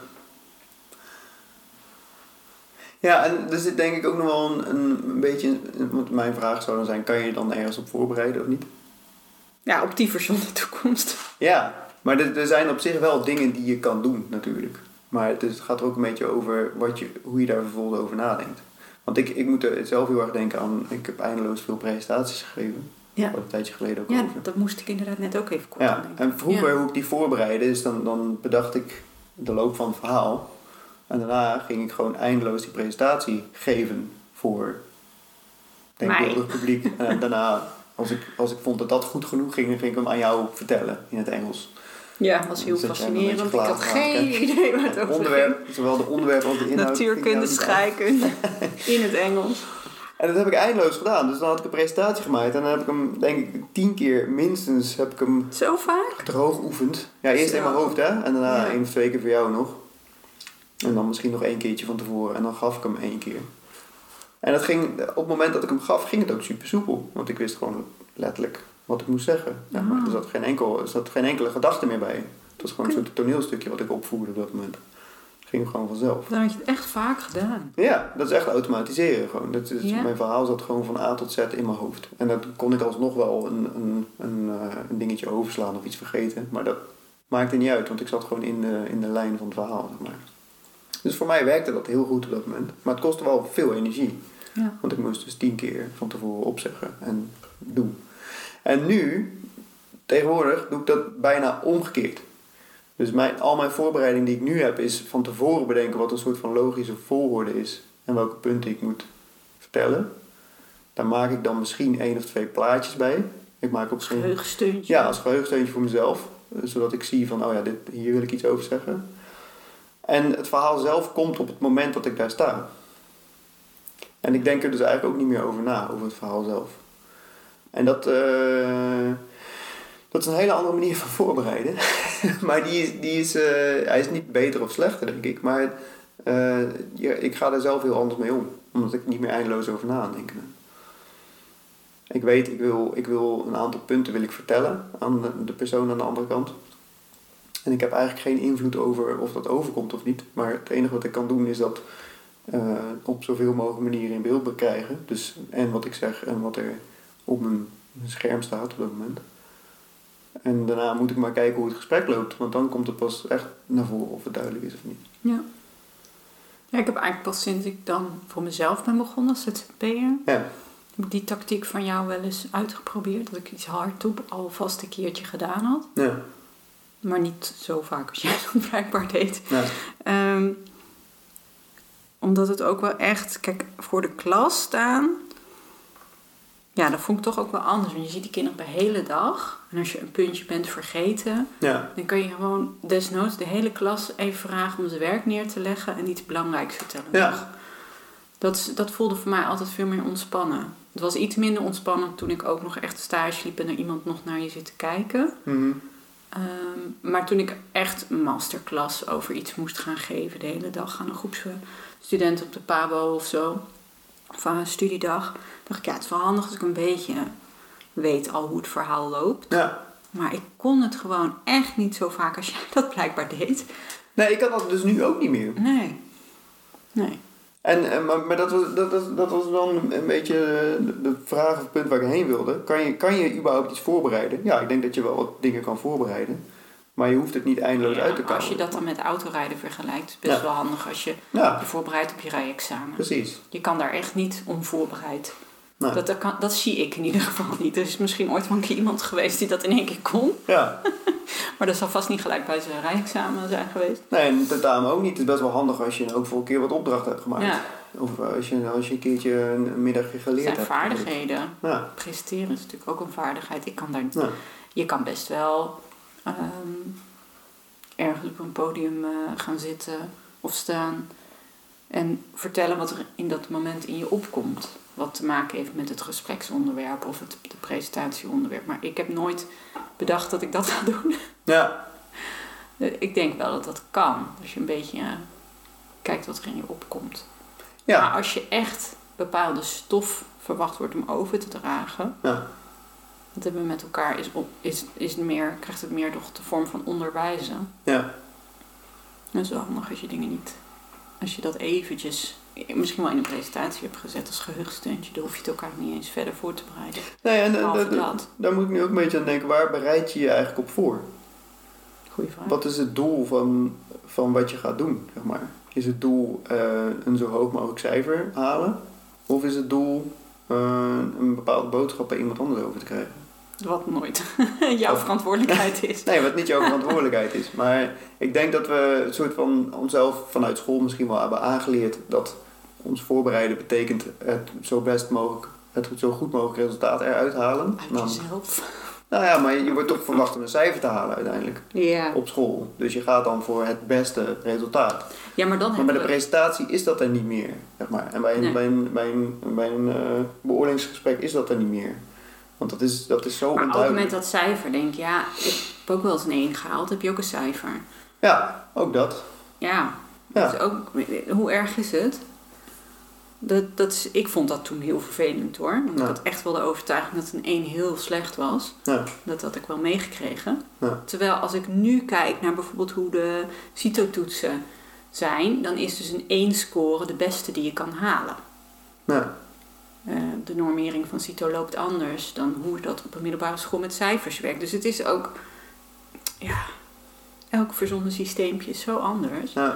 [SPEAKER 1] Ja, en er zit denk ik ook nog wel een beetje, want mijn vraag zou dan zijn, kan je je dan ergens op voorbereiden of niet?
[SPEAKER 2] Ja, op die verzonnen toekomst.
[SPEAKER 1] Ja, maar er zijn op zich wel dingen die je kan doen natuurlijk. Maar het gaat er ook een beetje over hoe je daar vervolgens over nadenkt. Want ik moet er zelf heel erg denken aan, ik heb eindeloos veel presentaties gegeven. Ja. Een tijdje geleden ook over.
[SPEAKER 2] Ja, dat moest ik inderdaad net ook even kort aan denken.
[SPEAKER 1] En vroeger hoe ik die voorbereidde is, dan bedacht ik de loop van het verhaal. En daarna ging ik gewoon eindeloos die presentatie geven voor denkbeeldig publiek. En daarna, als ik vond dat dat goed genoeg ging, ging ik hem aan jou vertellen in het Engels.
[SPEAKER 2] Ja, dat was heel fascinerend. Ik had geen idee waar het over ging.
[SPEAKER 1] Zowel de onderwerp als de inhoud.
[SPEAKER 2] Natuurkunde, scheikunde, in het Engels.
[SPEAKER 1] En dat heb ik eindeloos gedaan. Dus dan had ik een presentatie gemaakt. En dan heb ik hem, denk ik, 10 keer minstens
[SPEAKER 2] zo vaak?
[SPEAKER 1] Droog geoefend. Ja, eerst in mijn hoofd, hè. En daarna 1 of 2 keer voor jou nog. En dan misschien nog 1 keertje van tevoren. En dan gaf ik hem 1 keer. En dat ging, op het moment dat ik hem gaf, ging het ook super soepel. Want ik wist gewoon letterlijk wat ik moest zeggen. Ja, maar er zat geen enkele gedachte meer bij. Het was gewoon een soort toneelstukje wat ik opvoerde op dat moment. Het ging gewoon vanzelf.
[SPEAKER 2] Dan had je het echt vaak gedaan.
[SPEAKER 1] Ja, dat is echt automatiseren gewoon. Mijn verhaal zat gewoon van A tot Z in mijn hoofd. En dan kon ik alsnog wel een dingetje overslaan of iets vergeten. Maar dat maakte niet uit, want ik zat gewoon in de lijn van het verhaal, zeg maar. Dus voor mij werkte dat heel goed op dat moment. Maar het kostte wel veel energie. Ja. Want ik moest dus 10 keer van tevoren opzeggen en doen. En nu, tegenwoordig, doe ik dat bijna omgekeerd. Dus al mijn voorbereiding die ik nu heb is van tevoren bedenken wat een soort van logische volgorde is. En welke punten ik moet vertellen. Daar maak ik dan misschien 1 of 2 plaatjes bij. Ik maak op zo'n
[SPEAKER 2] geheugensteuntje.
[SPEAKER 1] Ja, als geheugensteuntje voor mezelf. Zodat ik zie van, hier wil ik iets over zeggen. En het verhaal zelf komt op het moment dat ik daar sta. En ik denk er dus eigenlijk ook niet meer over na, over het verhaal zelf. En dat is een hele andere manier van voorbereiden. Maar hij is niet beter of slechter, denk ik. Maar ik ga daar zelf heel anders mee om. Omdat ik niet meer eindeloos over na aan denken ben. Ik weet, ik wil een aantal punten wil ik vertellen aan de persoon aan de andere kant. En ik heb eigenlijk geen invloed over of dat overkomt of niet. Maar het enige wat ik kan doen is dat op zoveel mogelijk manieren in beeld bekrijgen. Dus en wat ik zeg en wat er op mijn scherm staat op dat moment. En daarna moet ik maar kijken hoe het gesprek loopt. Want dan komt het pas echt naar voren of het duidelijk is of niet.
[SPEAKER 2] Ja. Ja, ik heb eigenlijk pas sinds ik dan voor mezelf ben begonnen als ZZP'er.
[SPEAKER 1] Ja.
[SPEAKER 2] Heb ik die tactiek van jou wel eens uitgeprobeerd. Dat ik iets hardop alvast een keertje gedaan had.
[SPEAKER 1] Ja.
[SPEAKER 2] Maar niet zo vaak als jij dat blijkbaar deed.
[SPEAKER 1] Ja.
[SPEAKER 2] Omdat het ook wel echt... Kijk, voor de klas staan... Ja, dat vond ik toch ook wel anders. Want je ziet die kinderen de hele dag. En als je een puntje bent vergeten...
[SPEAKER 1] Ja.
[SPEAKER 2] Dan kan je gewoon desnoods de hele klas even vragen om zijn werk neer te leggen. En iets belangrijks vertellen.
[SPEAKER 1] Ja.
[SPEAKER 2] Dat voelde voor mij altijd veel meer ontspannen. Het was iets minder ontspannend toen ik ook nog echt stage liep en er iemand nog naar je zit te kijken.
[SPEAKER 1] Mm-hmm.
[SPEAKER 2] Maar toen ik echt een masterclass over iets moest gaan geven de hele dag aan een groep studenten op de PABO of zo, of aan een studiedag, dacht ik, het is wel handig als ik een beetje weet al hoe het verhaal loopt.
[SPEAKER 1] Ja.
[SPEAKER 2] Maar ik kon het gewoon echt niet zo vaak als jij dat blijkbaar deed.
[SPEAKER 1] Nee, ik kan dat dus nu ook niet meer.
[SPEAKER 2] Nee.
[SPEAKER 1] Maar dat was dan een beetje de vraag of het punt waar ik heen wilde. Kan je überhaupt iets voorbereiden? Ja, ik denk dat je wel wat dingen kan voorbereiden. Maar je hoeft het niet eindeloos uit te komen.
[SPEAKER 2] Als je dat dan met autorijden vergelijkt, is het best wel handig als je je voorbereidt op je rijexamen.
[SPEAKER 1] Precies.
[SPEAKER 2] Je kan daar echt niet onvoorbereid.
[SPEAKER 1] Nee.
[SPEAKER 2] Dat zie ik in ieder geval niet. Er is misschien ooit wel een keer iemand geweest die dat in één keer kon.
[SPEAKER 1] Ja.
[SPEAKER 2] Maar dat zal vast niet gelijk bij zijn rijexamen zijn geweest.
[SPEAKER 1] Nee, en tentamen ook niet. Het is best wel handig als je ook voor een keer wat opdrachten hebt gemaakt.
[SPEAKER 2] Ja.
[SPEAKER 1] Of als je een keertje een middagje geleerd hebt.
[SPEAKER 2] Het zijn vaardigheden.
[SPEAKER 1] Ja.
[SPEAKER 2] Presenteren is natuurlijk ook een vaardigheid. Ik kan daar,
[SPEAKER 1] Ja.
[SPEAKER 2] Je kan best wel ergens op een podium gaan zitten of staan en vertellen wat er in dat moment in je opkomt. Wat te maken heeft met het gespreksonderwerp of de presentatieonderwerp. Maar ik heb nooit bedacht dat ik dat ga doen.
[SPEAKER 1] Ja.
[SPEAKER 2] Ik denk wel dat dat kan. Als je een beetje kijkt wat er in je opkomt.
[SPEAKER 1] Ja.
[SPEAKER 2] Maar als je echt bepaalde stof verwacht wordt om over te dragen.
[SPEAKER 1] Ja.
[SPEAKER 2] Dat hebben we met elkaar krijgt het meer toch de vorm van onderwijzen.
[SPEAKER 1] Ja.
[SPEAKER 2] Dat is wel handig als je dingen niet... Als je dat eventjes... Misschien wel in een presentatie hebt gezet als geheugensteuntje. Dan hoef je het elkaar niet eens verder voor te bereiden.
[SPEAKER 1] Nee, en daar moet ik nu ook een beetje aan denken. Waar bereid je je eigenlijk op voor?
[SPEAKER 2] Goeie vraag.
[SPEAKER 1] Wat is het doel van wat je gaat doen, zeg maar? Is het doel een zo hoog mogelijk cijfer halen? Of is het doel een bepaalde boodschap bij iemand anders over te krijgen?
[SPEAKER 2] Wat nooit jouw verantwoordelijkheid is.
[SPEAKER 1] Nee, wat niet jouw verantwoordelijkheid is. Maar ik denk dat we een soort van onszelf vanuit school misschien wel hebben aangeleerd dat ons voorbereiden betekent het zo goed mogelijk resultaat eruit halen.
[SPEAKER 2] Uit jezelf.
[SPEAKER 1] Nou ja, maar je wordt toch verwacht om een cijfer te halen uiteindelijk.
[SPEAKER 2] Ja.
[SPEAKER 1] Op school. Dus je gaat dan voor het beste resultaat.
[SPEAKER 2] Ja, maar bij
[SPEAKER 1] de presentatie is dat er niet meer, zeg maar. En bij een beoordelingsgesprek is dat er niet meer. Want dat is zo onduidelijk.
[SPEAKER 2] Maar ook met dat cijfer denk ik, ik heb ook wel eens een 1 gehaald, heb je ook een cijfer.
[SPEAKER 1] Ja, ook dat.
[SPEAKER 2] Ja. Dus ook, hoe erg is het? Ik vond dat toen heel vervelend hoor. Want ik had echt wel de overtuiging dat een 1 heel slecht was.
[SPEAKER 1] Ja.
[SPEAKER 2] Dat had ik wel meegekregen.
[SPEAKER 1] Ja.
[SPEAKER 2] Terwijl als ik nu kijk naar bijvoorbeeld hoe de CITO-toetsen zijn, dan is dus een 1 score de beste die je kan halen.
[SPEAKER 1] Ja.
[SPEAKER 2] De normering van CITO loopt anders dan hoe dat op een middelbare school met cijfers werkt. Dus het is ook, elk verzonnen systeempje is zo anders.
[SPEAKER 1] Ja.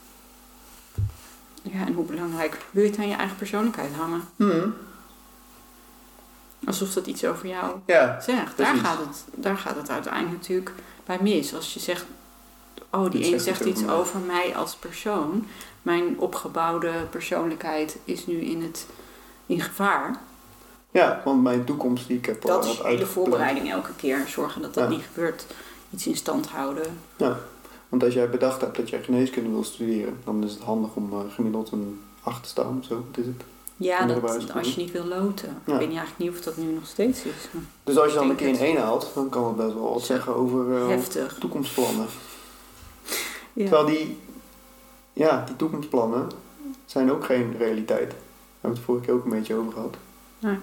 [SPEAKER 2] Ja, en hoe belangrijk wil je het aan je eigen persoonlijkheid hangen?
[SPEAKER 1] Mm-hmm.
[SPEAKER 2] Alsof dat iets over jou
[SPEAKER 1] Ja,
[SPEAKER 2] zegt. Daar gaat het uiteindelijk natuurlijk bij mis. Als je zegt, oh, die
[SPEAKER 1] Dit
[SPEAKER 2] een
[SPEAKER 1] zegt
[SPEAKER 2] zegt
[SPEAKER 1] iets
[SPEAKER 2] iets
[SPEAKER 1] over
[SPEAKER 2] over mij als persoon. Mijn opgebouwde persoonlijkheid is nu in gevaar.
[SPEAKER 1] Ja, want mijn toekomst die ik heb
[SPEAKER 2] Dat is
[SPEAKER 1] al
[SPEAKER 2] de hele voorbereiding elke keer. Zorgen dat dat niet gebeurt. Iets in stand houden.
[SPEAKER 1] Ja, want als jij bedacht hebt dat jij geneeskunde wil studeren, dan is het handig om gemiddeld een 8 te staan of zo. Wat is het?
[SPEAKER 2] Ja, dat als je niet wil loten. Ja. Ik weet niet eigenlijk niet of dat nu nog steeds is.
[SPEAKER 1] Dus als je dan een keer een 1 haalt, dan kan het best wel wat zeggen over toekomstplannen. Ja. Terwijl die toekomstplannen zijn ook geen realiteit. Daar hebben we het vorige keer ook een beetje over gehad.
[SPEAKER 2] Nee.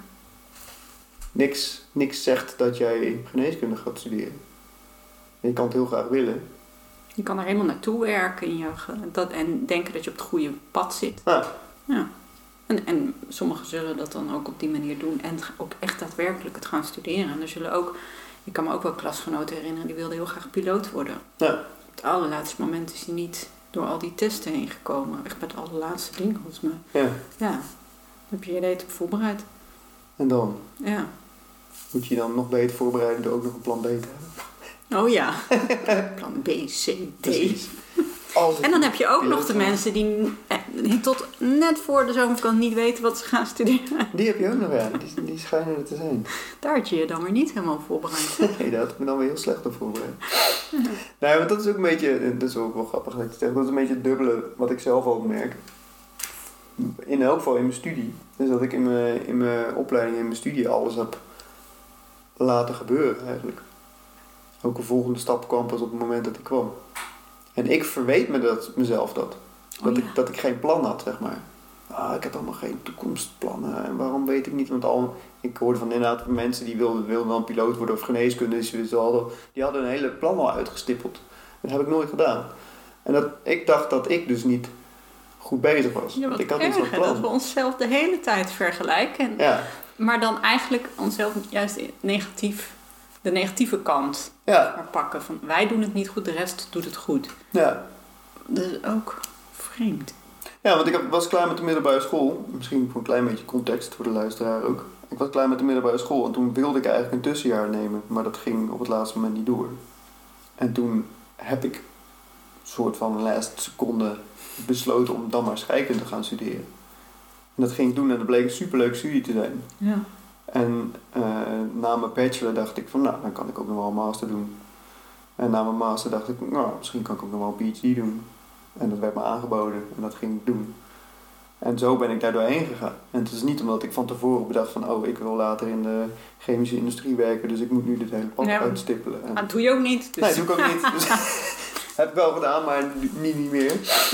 [SPEAKER 1] Niks zegt dat jij geneeskunde gaat studeren. Je kan het heel graag willen.
[SPEAKER 2] Je kan er helemaal naartoe werken en denken dat je op het goede pad zit. Ja. En sommigen zullen dat dan ook op die manier doen en ook echt daadwerkelijk het gaan studeren. En er zullen ook, ik kan me ook wel klasgenoten herinneren, die wilden heel graag piloot worden. Ja. Op het allerlaatste moment is hij niet door al die testen heen gekomen. Echt bij het allerlaatste ding volgens mij. Ja. Dan heb je je op voorbereid.
[SPEAKER 1] En dan?
[SPEAKER 2] Ja.
[SPEAKER 1] Moet je dan nog beter voorbereiden door ook nog een plan B te hebben?
[SPEAKER 2] Oh ja. Plan B, C, D. Precies. En dan heb je ook nog de mensen die tot net voor de zomervakantie niet weten wat ze gaan studeren.
[SPEAKER 1] Die heb je ook nog, ja. Die schijnen er te zijn.
[SPEAKER 2] Daar had je je dan weer niet helemaal voorbereid.
[SPEAKER 1] Nee, daar had ik me dan weer heel slecht op voorbereid. Nee, maar dat is ook een beetje, dat is ook wel grappig dat je zegt, dat is een beetje het dubbele wat ik zelf ook merk. In elk geval in mijn studie. Dus dat ik in mijn opleiding, in mijn studie alles heb laten gebeuren eigenlijk. Ook een volgende stap kwam pas op het moment dat ik kwam. En ik verweet mezelf dat. Dat ik geen plan had, zeg maar. Ik heb allemaal geen toekomstplannen. En waarom weet ik niet? Want ik hoorde van inderdaad mensen die wilden dan piloot worden of geneeskunde. Dus die hadden een hele plan al uitgestippeld. Dat heb ik nooit gedaan. En ik dacht dat ik dus niet goed bezig was.
[SPEAKER 2] Ja, wat
[SPEAKER 1] ik had
[SPEAKER 2] erg, niet plan. Dat we onszelf de hele tijd vergelijken. Ja. Maar dan eigenlijk onszelf juist de negatieve kant pakken. Van wij doen het niet goed, de rest doet het goed. Ja. Dat is ook vreemd.
[SPEAKER 1] Ja, want ik was klaar met de middelbare school. Misschien voor een klein beetje context voor de luisteraar ook. Ik was klaar met de middelbare school en toen wilde ik eigenlijk een tussenjaar nemen. Maar dat ging op het laatste moment niet door. En toen heb ik een soort van laatste seconde besloten om dan maar scheikunde te gaan studeren. En dat ging ik doen en dat bleek een superleuke studie te zijn. Ja. En na mijn bachelor dacht ik van, dan kan ik ook nog wel een master doen. En na mijn master dacht ik, misschien kan ik ook nog wel een PhD doen. En dat werd me aangeboden en dat ging ik doen. En zo ben ik daar doorheen gegaan. En het is niet omdat ik van tevoren bedacht van, ik wil later in de chemische industrie werken, dus ik moet nu dit hele pad uitstippelen. En
[SPEAKER 2] dat doe je ook niet. Dus.
[SPEAKER 1] Nee, dat doe ik ook niet. Dus heb ik wel gedaan, maar niet meer.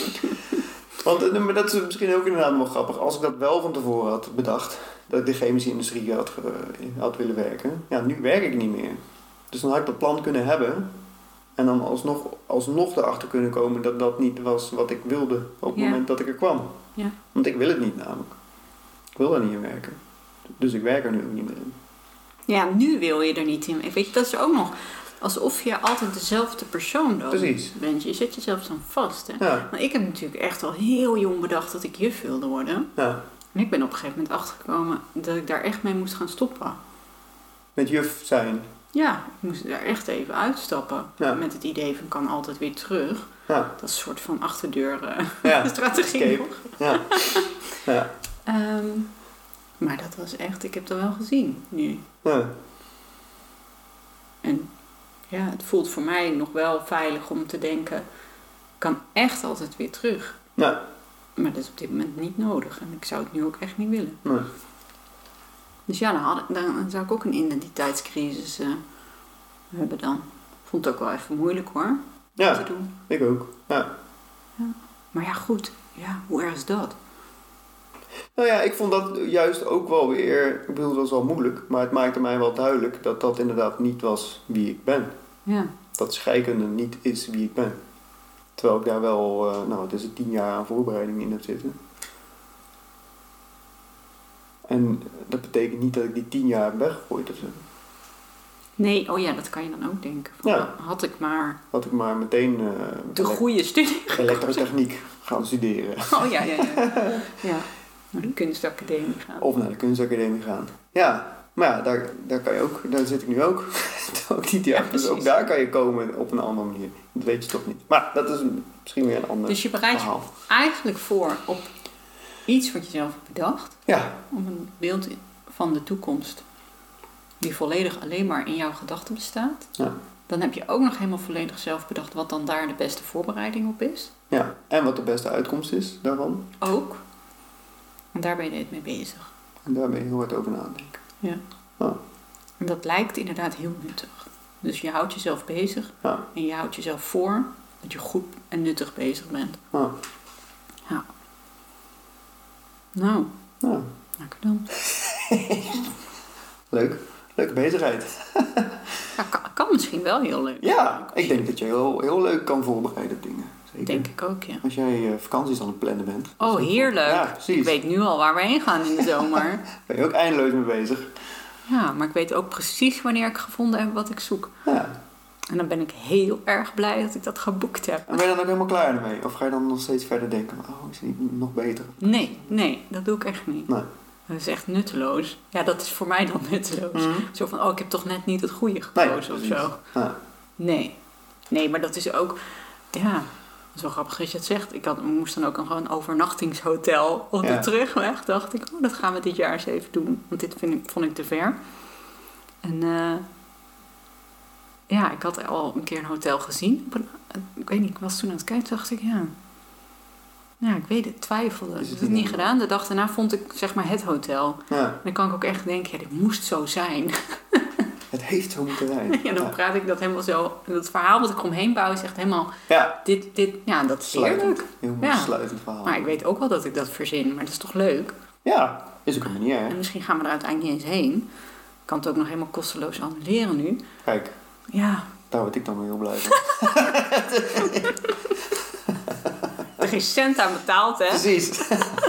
[SPEAKER 1] Want dat is misschien ook inderdaad wel grappig. Als ik dat wel van tevoren had bedacht, dat ik de chemische industrie had willen werken. Ja, nu werk ik niet meer. Dus dan had ik dat plan kunnen hebben. En dan alsnog erachter kunnen komen dat dat niet was wat ik wilde op het moment dat ik er kwam. Ja. Want ik wil het niet namelijk. Ik wil daar niet in werken. Dus ik werk er nu ook niet meer in.
[SPEAKER 2] Ja, nu wil je er niet in. Weet je, dat is ook nog alsof je altijd dezelfde persoon bent. Je zet jezelf dan vast. Hè? Ja. Maar ik heb natuurlijk echt al heel jong bedacht dat ik juf wilde worden. Ja. En ik ben op een gegeven moment achtergekomen dat ik daar echt mee moest gaan stoppen.
[SPEAKER 1] Met juf zijn?
[SPEAKER 2] Ja, ik moest daar echt even uitstappen. Ja. Met het idee van kan altijd weer terug. Ja. Dat is een soort van achterdeur strategie. Ja. Ja. Maar dat was echt, ik heb dat wel gezien nu. Ja. En ja, het voelt voor mij nog wel veilig om te denken, ik kan echt altijd weer terug. Ja. Maar dat is op dit moment niet nodig. En ik zou het nu ook echt niet willen. Nee. Dus ja, dan zou ik ook een identiteitscrisis hebben dan. Vond het ook wel even moeilijk hoor.
[SPEAKER 1] Ja, te doen. Ik ook. Ja.
[SPEAKER 2] Ja. Maar ja, goed. Ja, hoe erg is dat?
[SPEAKER 1] Nou ja, ik vond dat juist ook wel weer, ik bedoel, dat was wel moeilijk, maar het maakte mij wel duidelijk dat dat inderdaad niet was wie ik ben. Ja. Dat scheikunde niet is wie ik ben. Terwijl ik daar wel, het is 10 jaar aan voorbereiding in heb zitten. En dat betekent niet dat ik die 10 jaar heb weggegooid of zo.
[SPEAKER 2] Nee, dat kan je dan ook denken. Van, ja. Had ik maar
[SPEAKER 1] meteen
[SPEAKER 2] de goede studie
[SPEAKER 1] elektrotechniek gaan studeren.
[SPEAKER 2] Oh ja. Ja. Naar de kunstacademie gaan.
[SPEAKER 1] Of naar de kunstacademie gaan. Ja, Maar ja, daar kan je ook, daar zit ik nu ook. Ook niet, ja. Dus ook daar kan je komen op een andere manier. Dat weet je toch niet. Maar dat is misschien weer een ander
[SPEAKER 2] Dus je bereidt je eigenlijk voor op iets wat je zelf hebt bedacht.
[SPEAKER 1] Ja.
[SPEAKER 2] Om een beeld van de toekomst die volledig alleen maar in jouw gedachten bestaat.
[SPEAKER 1] Ja.
[SPEAKER 2] Dan heb je ook nog helemaal volledig zelf bedacht wat dan daar de beste voorbereiding op is.
[SPEAKER 1] Ja, en wat de beste uitkomst is daarvan.
[SPEAKER 2] Ook. En daar ben je net mee bezig.
[SPEAKER 1] En daar ben je heel hard over nadenken.
[SPEAKER 2] Ja.
[SPEAKER 1] Oh.
[SPEAKER 2] En dat lijkt inderdaad heel nuttig. Dus je houdt jezelf bezig.
[SPEAKER 1] Ja.
[SPEAKER 2] En je houdt jezelf voor dat je goed en nuttig bezig bent.
[SPEAKER 1] Oh.
[SPEAKER 2] Ja. Nou,
[SPEAKER 1] Ja.
[SPEAKER 2] lekker dan.
[SPEAKER 1] Leuk. Leuke bezigheid.
[SPEAKER 2] Ja, kan misschien wel heel leuk.
[SPEAKER 1] Ja, ik denk dat je heel leuk kan voorbereiden op dingen. Zeker.
[SPEAKER 2] Denk ik ook, ja.
[SPEAKER 1] Als jij vakanties aan het plannen bent.
[SPEAKER 2] Oh, heerlijk.
[SPEAKER 1] Ja, precies.
[SPEAKER 2] Ik weet nu al waar we heen gaan in de zomer.
[SPEAKER 1] Ben je ook eindeloos mee bezig.
[SPEAKER 2] Ja, maar ik weet ook precies wanneer ik gevonden heb wat ik zoek.
[SPEAKER 1] Ja.
[SPEAKER 2] En dan ben ik heel erg blij dat ik dat geboekt heb.
[SPEAKER 1] En ben je dan ook helemaal klaar ermee? Of ga je dan nog steeds verder denken, oh, is het niet nog beter?
[SPEAKER 2] Nee, dat doe ik echt niet.
[SPEAKER 1] Nee.
[SPEAKER 2] Dat is echt nutteloos. Ja, dat is voor mij dan nutteloos. Zo van, ik heb toch net niet het goede gekozen of zo.
[SPEAKER 1] Ja.
[SPEAKER 2] Nee, maar dat is ook... Ja, dat is wel grappig dat je het zegt. Ik moest dan ook nog een overnachtingshotel op de terugweg. Dacht ik, dat gaan we dit jaar eens even doen. Want dit vond ik te ver. En ik had al een keer een hotel gezien. Ik weet niet, ik was toen aan het kijken. Dacht ik, ja, ik weet het, twijfelde. Ik heb het niet gedaan. De dag daarna vond ik zeg maar het hotel. Ja. En dan kan ik ook echt denken, dit moest zo zijn.
[SPEAKER 1] Het heeft zo moeten zijn.
[SPEAKER 2] Ja, dan praat ik dat helemaal zo. Dat verhaal wat ik omheen bouw is echt helemaal...
[SPEAKER 1] Ja.
[SPEAKER 2] Dat is heerlijk.
[SPEAKER 1] Heel mooi sluitend verhaal.
[SPEAKER 2] Maar ik weet ook wel dat ik dat verzin. Maar dat is toch leuk?
[SPEAKER 1] Ja, is ook een manier, hè?
[SPEAKER 2] En misschien gaan we er uiteindelijk niet eens heen. Ik kan het ook nog helemaal kosteloos annuleren nu.
[SPEAKER 1] Kijk.
[SPEAKER 2] Ja.
[SPEAKER 1] Daar word ik dan weer heel blij van.
[SPEAKER 2] Er geen cent aan betaald, hè?
[SPEAKER 1] Precies.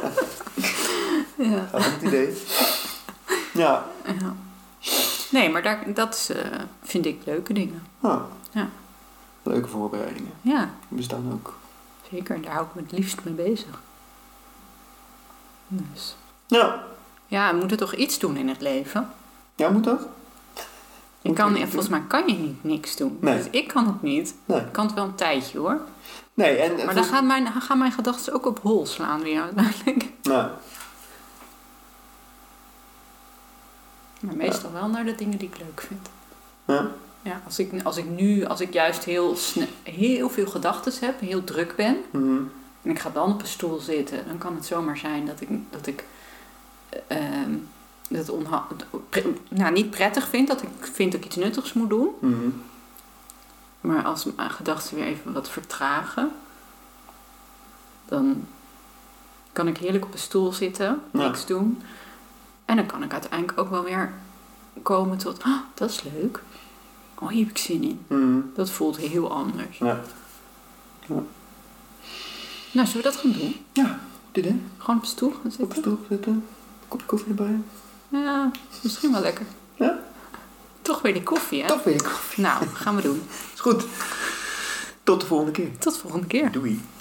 [SPEAKER 2] Ja.
[SPEAKER 1] Dat is een idee. Ja.
[SPEAKER 2] Nee, maar dat vind ik leuke dingen.
[SPEAKER 1] Oh.
[SPEAKER 2] Ja.
[SPEAKER 1] Leuke voorbereidingen.
[SPEAKER 2] Ja.
[SPEAKER 1] Die bestaan ook.
[SPEAKER 2] Zeker, daar hou ik me het liefst mee bezig. Dus.
[SPEAKER 1] Ja.
[SPEAKER 2] Ja, we moeten toch iets doen in het leven?
[SPEAKER 1] Ja, moet dat?
[SPEAKER 2] Volgens mij kan je niet niks doen.
[SPEAKER 1] Nee.
[SPEAKER 2] Dus ik kan het niet.
[SPEAKER 1] Nee.
[SPEAKER 2] Ik kan het wel een tijdje, hoor.
[SPEAKER 1] Nee,
[SPEAKER 2] maar dan gaan mijn gedachten ook op hol slaan weer uiteindelijk.
[SPEAKER 1] Nou.
[SPEAKER 2] Maar meestal wel naar de dingen die ik leuk vind.
[SPEAKER 1] Ja.
[SPEAKER 2] Ja, als ik juist heel veel gedachten heb, heel druk ben, en ik ga dan op een stoel zitten, dan kan het zomaar zijn dat ik niet prettig vind, dat ik vind dat ik iets nuttigs moet doen. Maar als mijn gedachten weer even wat vertragen, dan kan ik heerlijk op een stoel zitten, niks doen. En dan kan ik uiteindelijk ook wel weer komen tot, dat is leuk. Oh, hier heb ik zin in. Dat voelt heel anders.
[SPEAKER 1] Ja.
[SPEAKER 2] Nou, zullen we dat gaan doen?
[SPEAKER 1] Ja, goed idee.
[SPEAKER 2] Gewoon op de stoel gaan zitten?
[SPEAKER 1] Op de stoel zitten, een kopje koffie erbij.
[SPEAKER 2] Ja, misschien wel lekker.
[SPEAKER 1] Ja?
[SPEAKER 2] Toch weer die koffie, hè?
[SPEAKER 1] Toch weer die koffie.
[SPEAKER 2] Nou, gaan we doen.
[SPEAKER 1] Is goed. Tot de volgende keer.
[SPEAKER 2] Tot de volgende keer.
[SPEAKER 1] Doei.